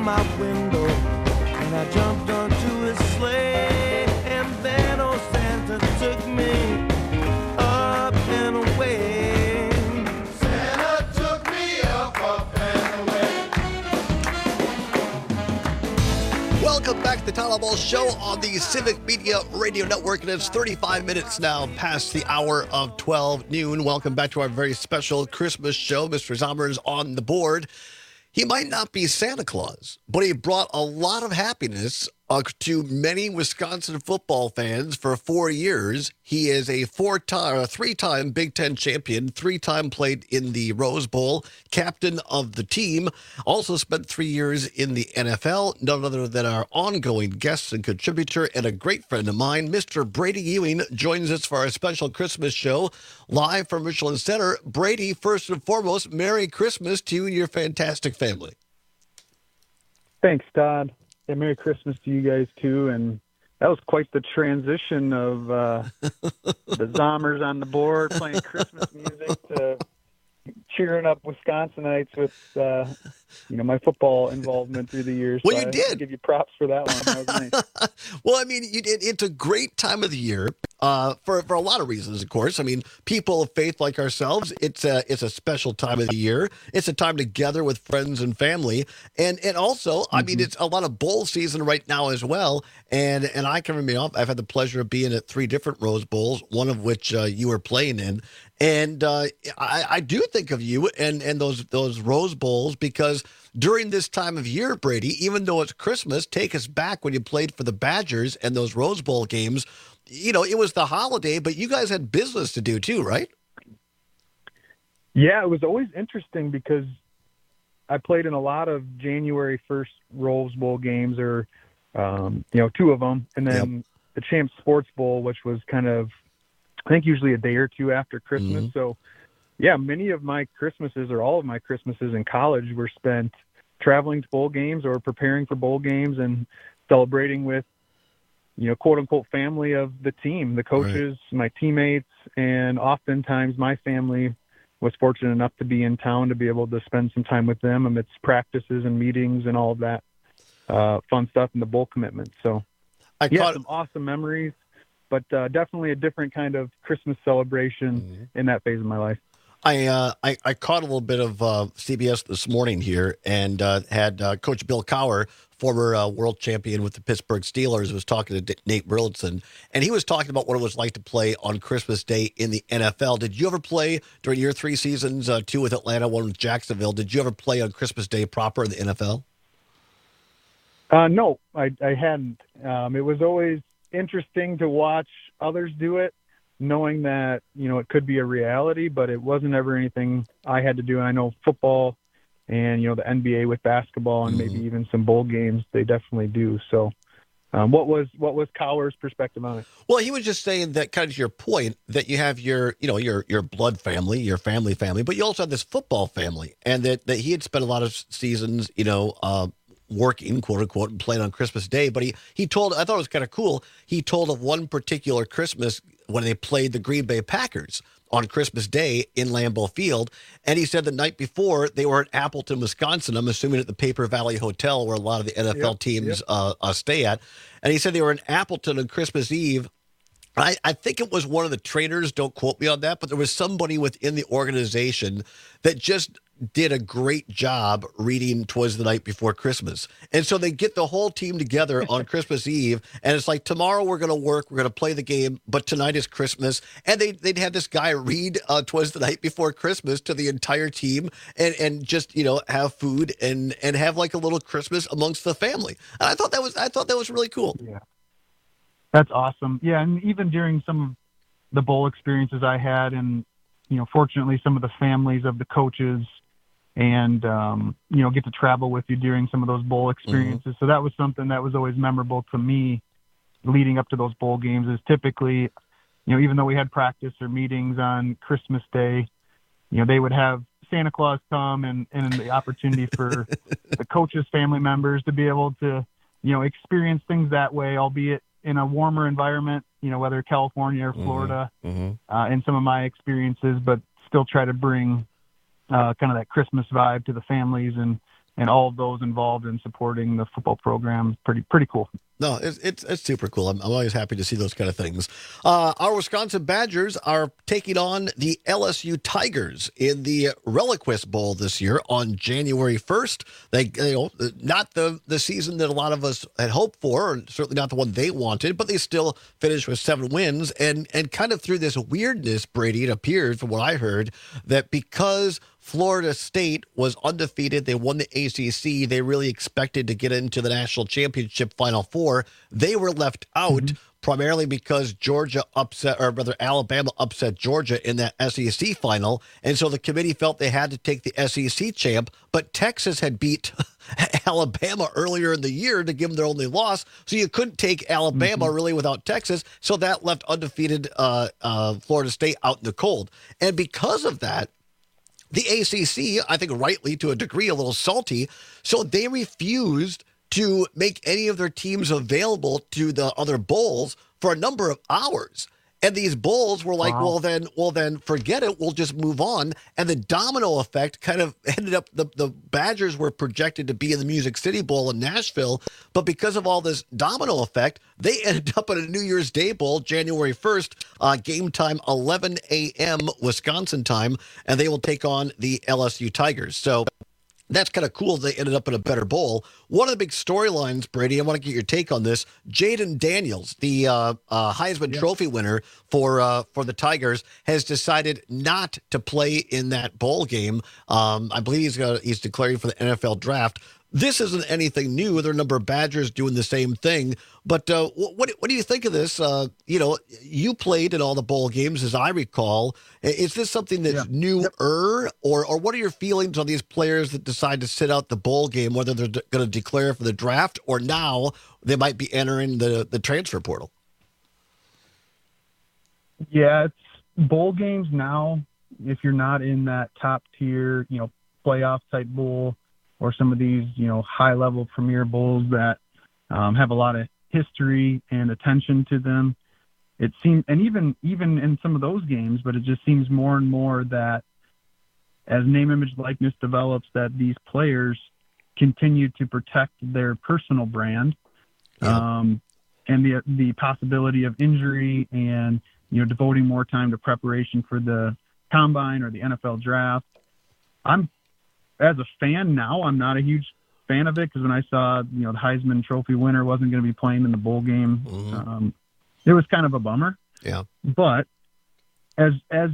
my window, and I jumped onto his sleigh, and then old Santa took me up and away. Santa took me up, up and away. Welcome back to the Tyler Ball Show on the Civic Media Radio Network. And it's thirty-five minutes now past the hour of twelve noon. Welcome back to our very special Christmas show. Mister Zomer is on the board. He might not be Santa Claus, but he brought a lot of happiness uh, to many Wisconsin football fans for four years. He is a four-time, a three-time Big Ten champion, three-time played in the Rose Bowl, captain of the team, also spent three years in the N F L, none other than our ongoing guest and contributor and a great friend of mine, Mister Brady Ewing, joins us for our special Christmas show live from Michelin Center. Brady, first and foremost, Merry Christmas to you and your fantastic family. Thanks, Todd. And Merry Christmas to you guys, too. And that was quite the transition of uh, the Zomers on the board playing Christmas music to cheering up Wisconsinites with, uh, you know, my football involvement through the years. Well, so you I did. give you props for that one. That was nice. Well, I mean, you did. It's a great time of the year uh, for for a lot of reasons. Of course, I mean, people of faith like ourselves, it's a it's a special time of the year. It's a time to gather with friends and family, and and also, I mean, it's a lot of bowl season right now as well. And and I can remember, I've had the pleasure of being at three different Rose Bowls, one of which uh, you were playing in. And uh, I, I do think of you and, and those those Rose Bowls because during this time of year, Brady, even though it's Christmas, take us back when you played for the Badgers and those Rose Bowl games. You know, it was the holiday, but you guys had business to do too, right? Yeah, it was always interesting because I played in a lot of January first Rose Bowl games, or um, you know, two of them, and then yep. the Champs Sports Bowl, which was kind of, I think, usually a day or two after Christmas. Mm-hmm. So, yeah, many of my Christmases, or all of my Christmases in college, were spent traveling to bowl games or preparing for bowl games and celebrating with, you know, quote unquote family of the team, the coaches, right. my teammates, and oftentimes my family was fortunate enough to be in town to be able to spend some time with them amidst practices and meetings and all of that uh, fun stuff and the bowl commitment. So, I yeah, caught... some awesome memories, but uh, definitely a different kind of Christmas celebration mm-hmm. in that phase of my life. I, uh, I I caught a little bit of uh, C B S this morning here and uh, had uh, Coach Bill Cowher, former uh, world champion with the Pittsburgh Steelers, was talking to D- Nate Burleson, and he was talking about what it was like to play on Christmas Day in the N F L. Did you ever play during your three seasons, uh, two with Atlanta, one with Jacksonville? Did you ever play on Christmas Day proper in the N F L? Uh, no, I, I hadn't. Um, it was always interesting to watch others do it, knowing that, you know, it could be a reality, but it wasn't ever anything I had to do. I know football and, you know, the N B A with basketball and mm-hmm. maybe even some bowl games, they definitely do. So um, what was what was Cowher's perspective on it? Well, he was just saying that, kind of to your point, that you have your, you know, your your blood family, your family family, but you also have this football family, and that, that he had spent a lot of seasons, you know, uh, working, quote unquote, and playing on Christmas Day. But he, he told, I thought it was kind of cool, he told of one particular Christmas when they played the Green Bay Packers on Christmas Day in Lambeau Field. And he said the night before they were at Appleton, Wisconsin, I'm assuming at the Paper Valley Hotel where a lot of the N F L yep, teams yep. Uh, uh, stay at. And he said they were in Appleton on Christmas Eve. I, I think it was one of the trainers, don't quote me on that, but there was somebody within the organization that just did a great job reading "Twas the Night Before Christmas." And so they get the whole team together on Christmas Eve, and it's like, tomorrow we're going to work, we're going to play the game, but tonight is Christmas. And they, they'd have this guy read uh, "Twas the Night Before Christmas" to the entire team, and, and just, you know, have food and, and have like a little Christmas amongst the family. And I thought that was, I thought that was really cool. Yeah. That's awesome. Yeah. And even during some of the bowl experiences I had, and, you know, fortunately some of the families of the coaches and, um, you know, get to travel with you during some of those bowl experiences. Mm-hmm. So that was something that was always memorable to me leading up to those bowl games, is typically, you know, even though we had practice or meetings on Christmas Day, you know, they would have Santa Claus come and, and the opportunity for the coaches' family members to be able to, you know, experience things that way, albeit in a warmer environment, you know, whether California or Florida, mm-hmm. uh, in some of my experiences, but still try to bring Uh, kind of that Christmas vibe to the families and and all of those involved in supporting the football program. Pretty pretty cool. No, it's it's, it's super cool. I'm, I'm always happy to see those kind of things. Uh, our Wisconsin Badgers are taking on the L S U Tigers in the Reliquist Bowl this year on January first. They, you know, not the, the season that a lot of us had hoped for, or certainly not the one they wanted, but they still finished with seven wins. And, and kind of through this weirdness, Brady, it appeared, from what I heard, that because Florida State was undefeated, they won the A C C, they really expected to get into the national championship Final Four. They were left out mm-hmm. primarily because Georgia upset, or rather Alabama upset Georgia in that S E C final. And so the committee felt they had to take the S E C champ, but Texas had beat Alabama earlier in the year to give them their only loss. So you couldn't take Alabama mm-hmm. really without Texas. So that left undefeated uh, uh, Florida State out in the cold. And because of that, the A C C, I think rightly to a degree, a little salty, so they refused to make any of their teams available to the other bowls for a number of hours. And these bowls were like, wow. well, then, well, then forget it. We'll just move on. And the domino effect kind of ended up, the, the Badgers were projected to be in the Music City Bowl in Nashville. But because of all this domino effect, they ended up at a New Year's Day Bowl, January first, uh, game time, eleven a.m. Wisconsin time. And they will take on the L S U Tigers. So that's kind of cool. They ended up in a better bowl. One of the big storylines, Brady, I want to get your take on this. Jaden Daniels, the uh, uh, Heisman yep. Trophy winner for uh, for the Tigers, has decided not to play in that bowl game. Um, I believe he's gonna, he's declaring for the N F L draft. This isn't anything new. There are a number of Badgers doing the same thing. But uh, what what do you think of this? Uh, you know, you played in all the bowl games, as I recall. Is this something that's yeah. newer, or or what are your feelings on these players that decide to sit out the bowl game, whether they're de- going to declare for the draft or now they might be entering the, the transfer portal? Yeah, it's bowl games now. If you're not in that top tier, you know, playoff type bowl, or some of these, you know, high-level premier bowls that um, have a lot of history and attention to them. It seems, and even even in some of those games, but it just seems more and more that as name, image, likeness develops, that these players continue to protect their personal brand, yeah. um, and the the possibility of injury, and you know, devoting more time to preparation for the combine or the N F L draft. I'm As a fan now, I'm not a huge fan of it, because when I saw, you know, the Heisman Trophy winner wasn't going to be playing in the bowl game, mm-hmm. um, it was kind of a bummer. Yeah. But as as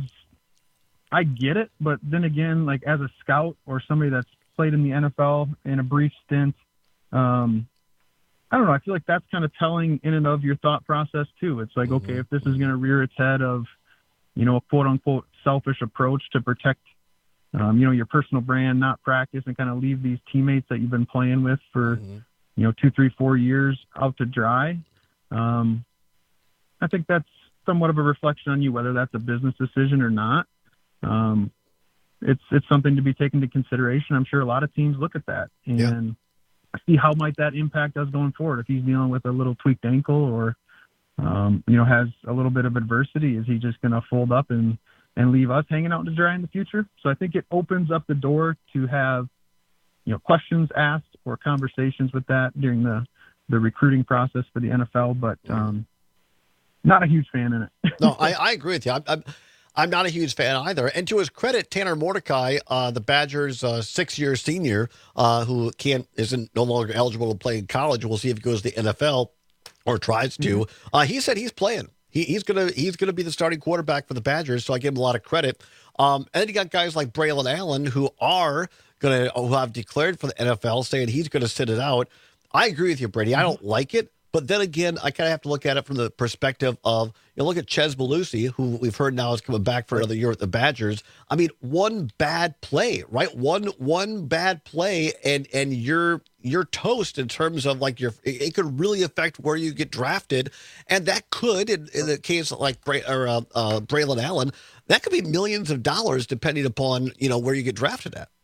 I get it, but then again, like as a scout or somebody that's played in the N F L in a brief stint, um, I don't know. I feel like that's kind of telling in and of your thought process too. It's like, mm-hmm. okay, if this is going to rear its head of, you know, a quote unquote selfish approach to protect Um, you know, your personal brand, not practice, and kind of leave these teammates that you've been playing with for, mm-hmm. you know, two, three, four years out to dry. Um, I think that's somewhat of a reflection on you, whether that's a business decision or not. Um, it's it's something to be taken into consideration. I'm sure a lot of teams look at that and yeah. see how might that impact us going forward. If he's dealing with a little tweaked ankle, or, um, you know, has a little bit of adversity, is he just going to fold up and and leave us hanging out to dry in the future? So I think it opens up the door to have, you know, questions asked or conversations with that during the, the recruiting process for the N F L, but um, not a huge fan in it. No, I, I agree with you. I'm, I'm, I'm not a huge fan either. And to his credit, Tanner Mordecai, uh, the Badgers' uh, six-year senior, uh, who can't isn't no longer eligible to play in college, we'll see if he goes to the N F L or tries to. Mm-hmm. Uh, he said he's playing. He, he's gonna he's gonna be the starting quarterback for the Badgers, so I give him a lot of credit. Um, and then you got guys like Braylon Allen who are gonna who have declared for the N F L, saying he's gonna sit it out. I agree with you, Brady. I don't like it, but then again, I kind of have to look at it from the perspective of, you know, look at Ches Belusi, who we've heard now is coming back for another year with the Badgers. I mean, one bad play, right? One one bad play, and and you're you're toast in terms of like your. It could really affect where you get drafted, and that could, in, in the case of like Bray, or uh, uh, Braylon Allen, that could be millions of dollars depending upon, you know, where you get drafted at.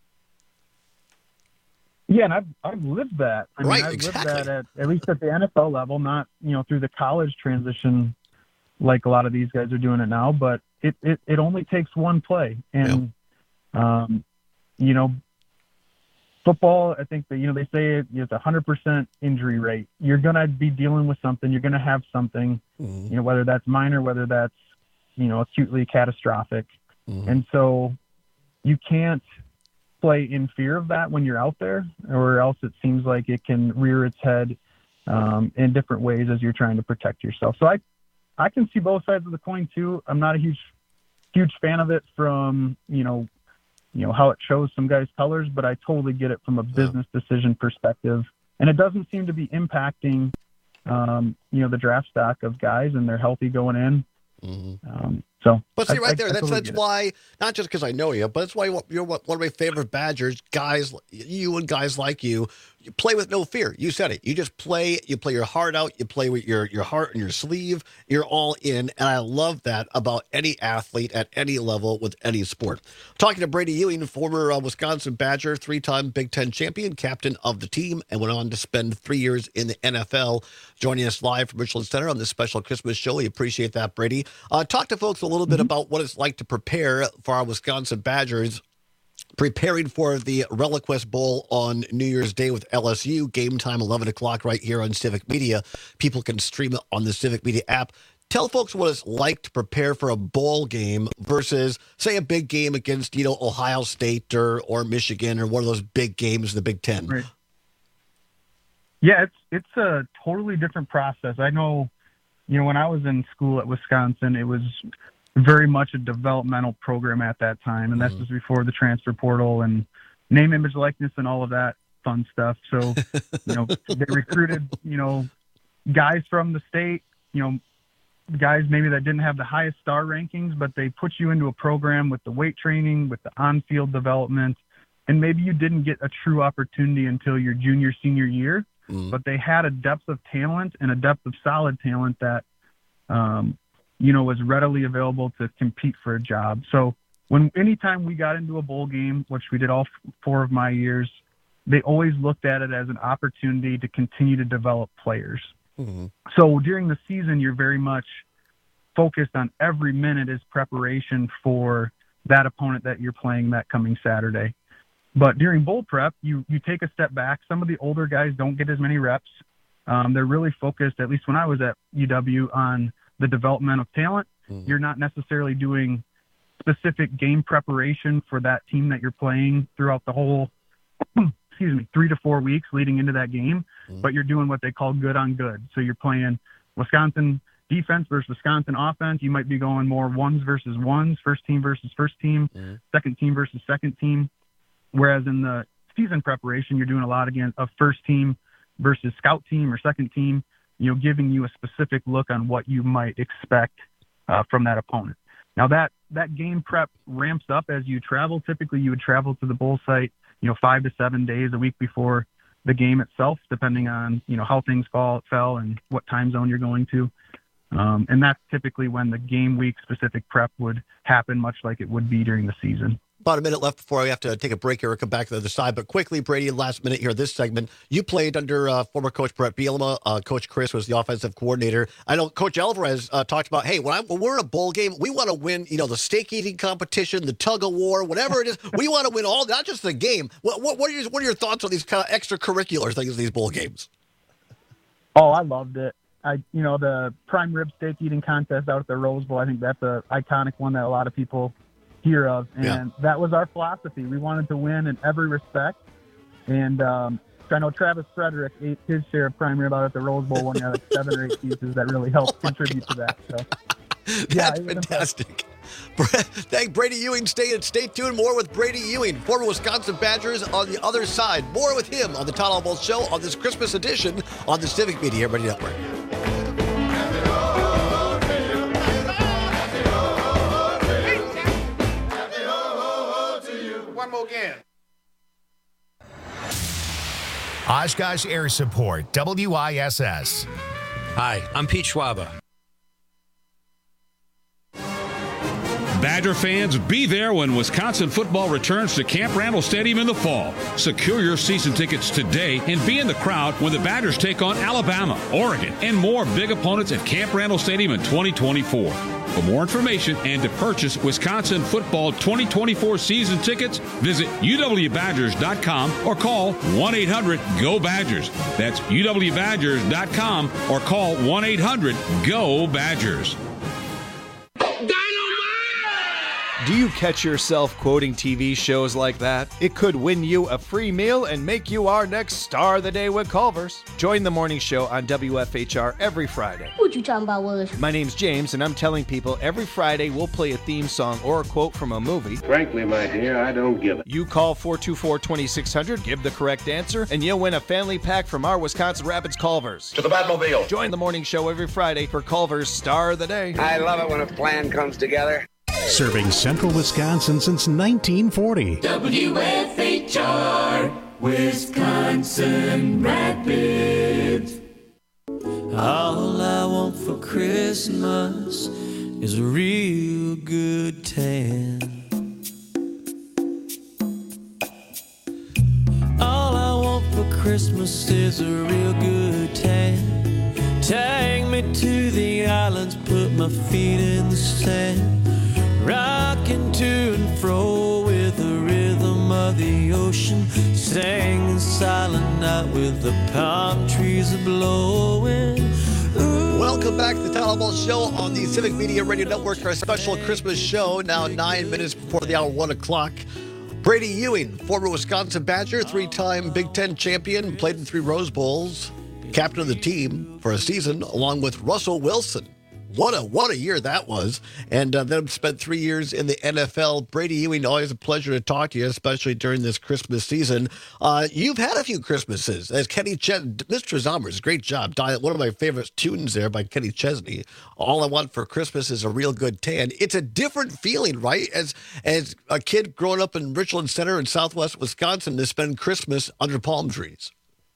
Yeah, and I've I've lived that. I mean, right, I've exactly. lived that at at least at the N F L level, not, you know, through the college transition like a lot of these guys are doing it now. But it it, it only takes one play, and yep. um, you know, football, I think that, you know, they say it, it's a hundred percent injury rate. You're going to be dealing with something. You're going to have something, mm-hmm. you know, whether that's minor, whether that's, you know, acutely catastrophic. Mm-hmm. And so you can't play in fear of that when you're out there, or else it seems like it can rear its head um, in different ways as you're trying to protect yourself. So I, I can see both sides of the coin too. I'm not a huge, huge fan of it from, you know, you know, how it shows some guys' colors, but I totally get it from a business decision perspective. And it doesn't seem to be impacting, um, you know, the draft stock of guys, and they're healthy going in. Mm-hmm. Um, so, but see, I, right I, there, I that's totally that's why, not just because I know you, but that's why you're one of my favorite Badgers guys. You and guys like you, you play with no fear. You said it. You just play. You play your heart out. You play with your your heart and your sleeve. You're all in, and I love that about any athlete at any level with any sport. Talking to Brady Ewing, former uh, Wisconsin Badger, three-time Big Ten champion, captain of the team, and went on to spend three years in the N F L. Joining us live from Richland Center on this special Christmas show. We appreciate that, Brady. Uh, talk to folks a little bit about what it's like to prepare for our Wisconsin Badgers, preparing for the Reliquest Bowl on New Year's Day with L S U. Game time, eleven o'clock right here on Civic Media. People can stream it on the Civic Media app. Tell folks what it's like to prepare for a bowl game versus, say, a big game against, you know, Ohio State or, or Michigan or one of those big games in the Big Ten. Right. Yeah, it's it's a totally different process. I know, you know, when I was in school at Wisconsin, it was very much a developmental program at that time, and that's mm-hmm. just before the transfer portal and name, image, likeness, and all of that fun stuff. So, you know, they recruited, you know, guys from the state, you know, guys maybe that didn't have the highest star rankings, but they put you into a program with the weight training, with the on-field development, and maybe you didn't get a true opportunity until your junior, senior year, mm-hmm. but they had a depth of talent and a depth of solid talent that, um, you know, was readily available to compete for a job. So when anytime we got into a bowl game, which we did all f- four of my years, they always looked at it as an opportunity to continue to develop players. Mm-hmm. So during the season, you're very much focused on every minute as preparation for that opponent that you're playing that coming Saturday. But during bowl prep, you, you take a step back. Some of the older guys don't get as many reps. Um, they're really focused, at least when I was at U W, on the development of talent. Mm-hmm. You're not necessarily doing specific game preparation for that team that you're playing throughout the whole, excuse me, three to four weeks leading into that game, mm-hmm. but you're doing what they call good on good. So you're playing Wisconsin defense versus Wisconsin offense. You might be going more ones versus ones, first team versus first team, mm-hmm. second team versus second team. Whereas in the season preparation, you're doing a lot again of first team versus scout team or second team, you know, giving you a specific look on what you might expect uh, from that opponent. Now that, that game prep ramps up as you travel. Typically you would travel to the bowl site, you know, five to seven days a week before the game itself, depending on, you know, how things fall, fell and what time zone you're going to. Um, and that's typically when the game week specific prep would happen, much like it would be during the season. About a minute left before we have to take a break here and come back to the other side. But quickly, Brady, last minute here, this segment. You played under uh, former coach Brett Bielema. Uh, coach Chris was the offensive coordinator. I know Coach Alvarez uh, talked about, hey, when, I, when we're in a bowl game, we want to win, you know, the steak eating competition, the tug of war, whatever it is. We want to win all, not just the game. What, what, what, are your, what are your thoughts on these kind of extracurricular things, these bowl games? Oh, I loved it. I, you know, the prime rib steak eating contest out at the Rose Bowl, I think that's a iconic one that a lot of people hear of, and yeah. that was our philosophy. We wanted to win in every respect, and um, I know Travis Frederick ate his share of prime rib out at the Rose Bowl when he had like seven or eight pieces that really helped oh contribute God. to that. So that's yeah, fantastic. Thank Brady Ewing. Stay stay tuned. More with Brady Ewing, former Wisconsin Badgers, on the other side. More with him on the Todd Almost Show on this Christmas edition on the Civic Media Everybody Network. One more again. Oshkosh Air Support, W I S S. Hi, I'm Pete Schwaber. Badger fans, be there when Wisconsin football returns to Camp Randall Stadium in the fall. Secure your season tickets today and be in the crowd when the Badgers take on Alabama, Oregon, and more big opponents at Camp Randall Stadium in twenty twenty-four. For more information and to purchase Wisconsin Football twenty twenty-four season tickets, visit U W Badgers dot com or call one eight hundred G O Badgers. That's U W Badgers dot com or call one eight hundred G O Badgers. Do you catch yourself quoting T V shows like that? It could win you a free meal and make you our next star of the day with Culver's. Join the morning show on W F H R every Friday. What you talking about, Willis? My name's James, and I'm telling people every Friday we'll play a theme song or a quote from a movie. Frankly, my dear, I don't give it. You call four two four, two six zero zero, give the correct answer, and you'll win a family pack from our Wisconsin Rapids Culver's. To the Batmobile. Join the morning show every Friday for Culver's Star of the Day. I love it when a plan comes together. Serving central Wisconsin since nineteen forty. W F H R, Wisconsin Rapids. All I want for Christmas is a real good tan. All I want for Christmas is a real good tan. Take me to the islands, put my feet in the sand. Rocking to and fro with the rhythm of the ocean, singing silent night with the palm trees a-blowing. Ooh. Welcome back to the Town Hall Ball Show on the Civic Media Radio Network for our special Christmas show, now nine minutes before the hour one o'clock. Brady Ewing, former Wisconsin Badger, three-time Big Ten champion, played in three Rose Bowls, captain of the team for a season, along with Russell Wilson. What a what a year that was. And uh, then spent three years in the N F L. Brady Ewing, always a pleasure to talk to you, especially during this Christmas season. Uh, you've had a few Christmases. As Kenny Chesney, Mister Zommers, great job. One of my favorite tunes there by Kenny Chesney. All I Want for Christmas is a Real Good Tan. It's a different feeling, right? As, as a kid growing up in Richland Center in southwest Wisconsin to spend Christmas under palm trees.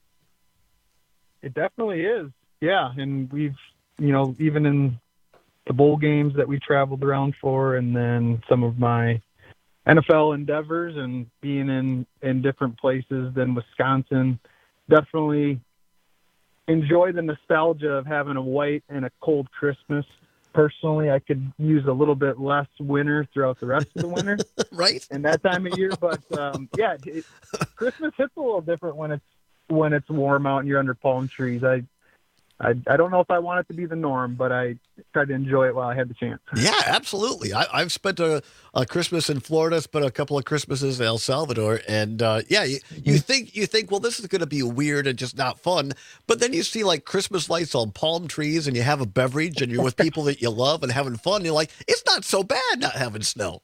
It definitely is. Yeah. And we've, you know, even in the bowl games that we traveled around for, and then some of my N F L endeavors and being in, in different places than Wisconsin, definitely enjoy the nostalgia of having a white and a cold Christmas. Personally, I could use a little bit less winter throughout the rest of the winter. Right. And that time of year. But um, yeah, it, Christmas hits a little different when it's, when it's warm out and you're under palm trees. I, I, I don't know if I want it to be the norm, but I tried to enjoy it while I had the chance. Yeah, absolutely. I, I've spent a, a Christmas in Florida, spent a couple of Christmases in El Salvador, and uh, yeah, you, you think you think, well, this is going to be weird and just not fun, but then you see like Christmas lights on palm trees, and you have a beverage, and you're with people that you love and having fun. And you're like, it's not so bad not having snow.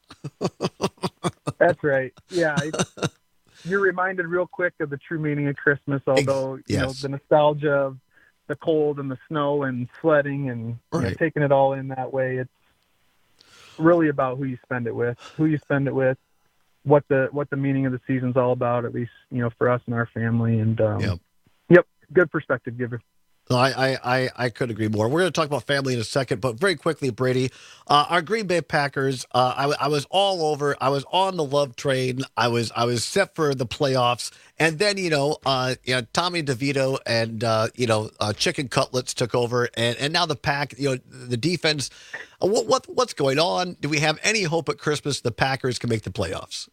That's right. Yeah. I, you're reminded real quick of the true meaning of Christmas, although you yes. know the nostalgia of the cold and the snow and sledding and right. you know, taking it all in that way. It's really about who you spend it with, who you spend it with, what the what the meaning of the season's all about, at least, you know, for us and our family. And um, yep. yep, good perspective giver. I, I, I could agree more. We're going to talk about family in a second, but very quickly, Brady, uh, our Green Bay Packers, uh, I, I was all over. I was on the love train. I was I was set for the playoffs. And then, you know, uh, you know Tommy DeVito and, uh, you know, uh, Chicken Cutlets took over. And, and now the Pack, you know, the defense. Uh, what, what What's going on? Do we have any hope at Christmas the Packers can make the playoffs?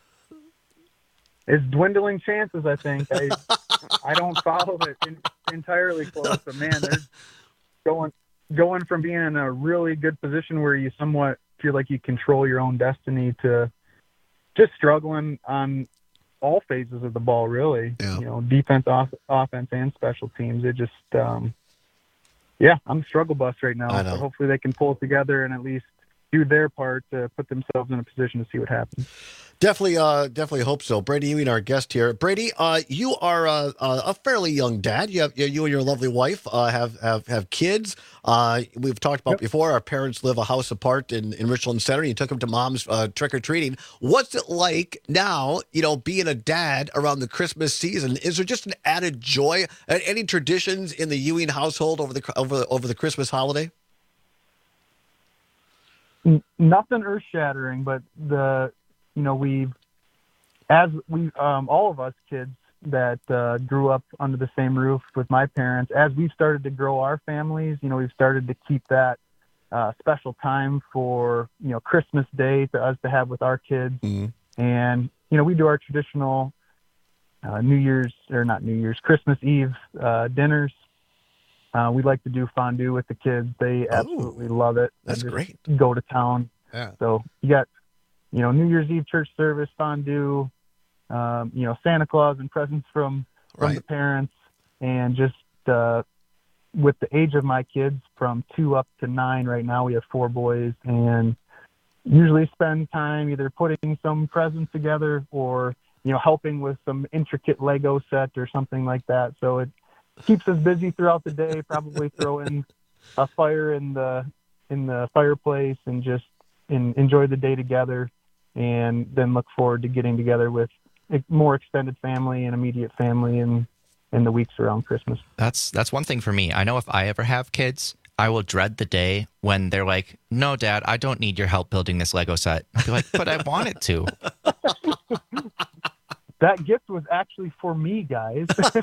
It's dwindling chances, I think. I I don't follow it in, entirely close, but man, there's going going from being in a really good position where you somewhat feel like you control your own destiny to just struggling on all phases of the ball, really. Yeah. You know, defense, off, offense, and special teams. It just, um, yeah, I'm struggle bus right now. I know. So hopefully they can pull it together and at least do their part to put themselves in a position to see what happens. Definitely, uh, definitely hope so. Brady Ewing, our guest here. Brady, uh, you are uh, a fairly young dad. You have you and your lovely wife uh, have have have kids. Uh, we've talked about yep. before. Our parents live a house apart in, in Richland Center. You took them to mom's uh, trick or treating. What's it like now? You know, being a dad around the Christmas season. Is there just an added joy? Any traditions in the Ewing household over the over the, over the Christmas holiday? Nothing earth shattering, but the. You know, we've, as we, um, all of us kids that uh, grew up under the same roof with my parents, as we've started to grow our families, you know, we've started to keep that uh, special time for, you know, Christmas Day for us to have with our kids. Mm-hmm. And, you know, we do our traditional uh, New Year's, or not New Year's, Christmas Eve uh, dinners. Uh, we like to do fondue with the kids. They absolutely oh, love it. That's great. Go to town. Yeah. So you got, you know, New Year's Eve church service, fondue, um, you know, Santa Claus and presents from, from right. the parents, and just uh, with the age of my kids from two up to nine right now, we have four boys, and usually spend time either putting some presents together or, you know, helping with some intricate Lego set or something like that. So it keeps us busy throughout the day. Probably throw in a fire in the in the fireplace and just in, enjoy the day together, and then look forward to getting together with more extended family and immediate family in in the weeks around Christmas. That's that's one thing for me. I know if I ever have kids, I will dread the day when they're like, "No, Dad, I don't need your help building this Lego set." I'll be like, "But I want it to." That gift was actually for me, guys.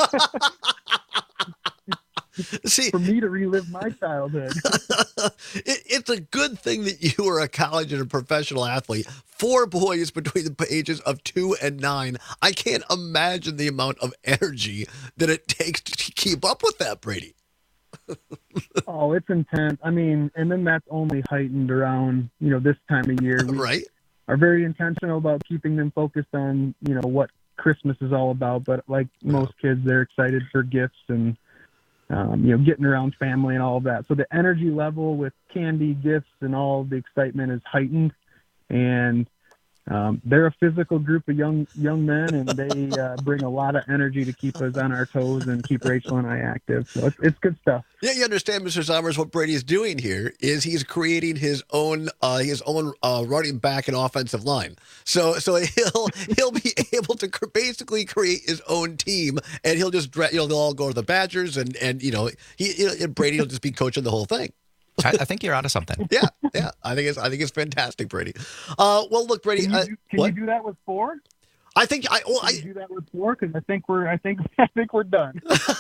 See, for me to relive my childhood. it, it's a good thing that you were a college and a professional athlete. Four boys between the ages of two and nine. I can't imagine the amount of energy that it takes to keep up with that, Brady. Oh, it's intense. I mean, and then that's only heightened around, you know, this time of year. We right. are very intentional about keeping them focused on, you know, what Christmas is all about. But like most kids, they're excited for gifts and, um, you know, getting around family and all of that. So the energy level with candy, gifts, and all the excitement is heightened. And um, they're a physical group of young young men, and they uh, bring a lot of energy to keep us on our toes and keep Rachel and I active. So it's, it's good stuff. Yeah, you understand, Mister Sommers, what Brady is doing here is he's creating his own uh, his own uh, running back and offensive line. So so he'll he'll be able to cr- basically create his own team, and he'll just you know they'll all go to the Badgers, and and you know he you know, and Brady will just be coaching the whole thing. I, I think you're onto something. Yeah, yeah. I think it's I think it's fantastic, Brady. Uh, well, look, Brady. Can you, uh, do, can what? you do that with four? I think I. Well, can I you do that with four because I think we're I think I think we're done.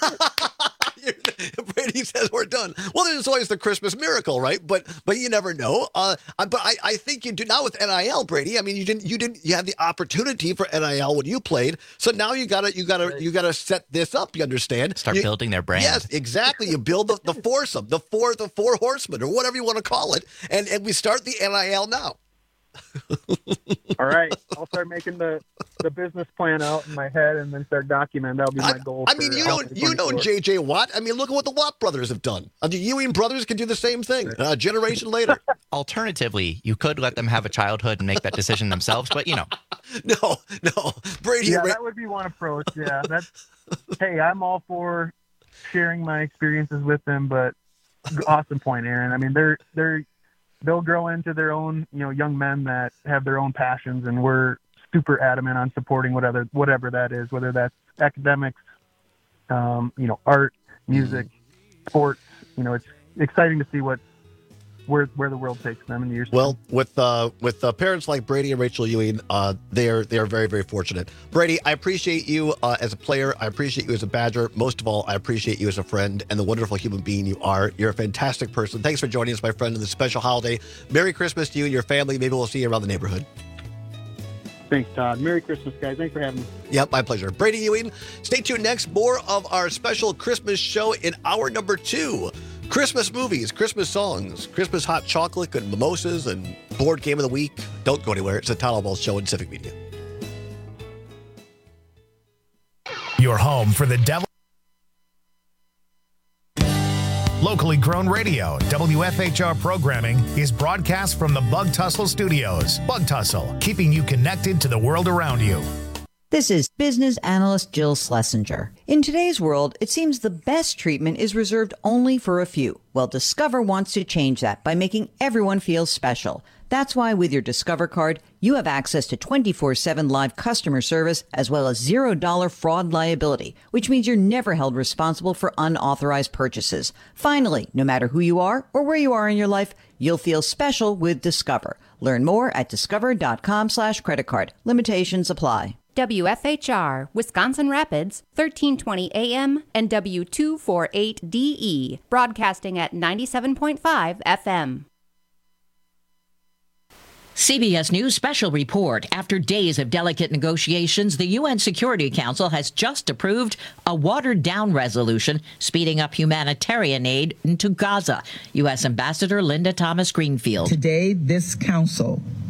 Brady says we're done. Well, there's always the Christmas miracle, right? But but you never know. Uh, but I, I think you do now with N I L, Brady. I mean, you didn't you didn't you had the opportunity for N I L when you played. So now you gotta you gotta you gotta set this up. You understand? Start you, building their brand. Yes, exactly. You build the, the foursome, the four the four horsemen, or whatever you want to call it, and and we start the N I L now. All right, I'll start making the, the business plan out in my head and then start documenting. That'll be my I, goal. I mean, you know, you know, J J Watt. I mean, look at what the Watt brothers have done. Uh, the Ewing brothers can do the same thing uh, a generation later. Alternatively, you could let them have a childhood and make that decision themselves, but you know. No, no, Brady. Yeah, Ra- that would be one approach. Yeah, that's. Hey, I'm all for sharing my experiences with them, but awesome point, Aaron. I mean, they're they're. They'll grow into their own, you know, young men that have their own passions, and we're super adamant on supporting whatever whatever that is, whether that's academics, um, you know, art, music, sports. You know, it's exciting to see what where where the world takes them in the years. Well, with uh, with uh, parents like Brady and Rachel Ewing, uh, they're they're very very fortunate. Brady, I appreciate you uh, as a player. I appreciate you as a Badger. Most of all, I appreciate you as a friend and the wonderful human being you are. You're a fantastic person. Thanks for joining us, my friend, on this special holiday. Merry Christmas to you and your family. Maybe we'll see you around the neighborhood. Thanks, Todd. Merry Christmas, guys. Thanks for having me. Yep, my pleasure. Brady Ewing. Stay tuned next. More of our special Christmas show in hour number two. Christmas movies, Christmas songs, Christmas hot chocolate and mimosas, and board game of the week. Don't go anywhere. It's the Todd Ball Show in Civic Media. Your home for the devil. Locally grown radio, W F H R programming is broadcast from the Bug Tussle Studios. Bug Tussle, keeping you connected to the world around you. This is business analyst Jill Schlesinger. In today's world, it seems the best treatment is reserved only for a few. Well, Discover wants to change that by making everyone feel special. That's why with your Discover card, you have access to twenty-four seven live customer service as well as zero dollar fraud liability, which means you're never held responsible for unauthorized purchases. Finally, no matter who you are or where you are in your life, you'll feel special with Discover. Learn more at discover.com slash credit card. Limitations apply. W F H R, Wisconsin Rapids, thirteen twenty A M and W two forty-eight D E, broadcasting at ninety-seven point five F M. C B S News special report. After days of delicate negotiations, the U N Security Council has just approved a watered-down resolution speeding up humanitarian aid into Gaza. U S Ambassador Linda Thomas-Greenfield. Today, this council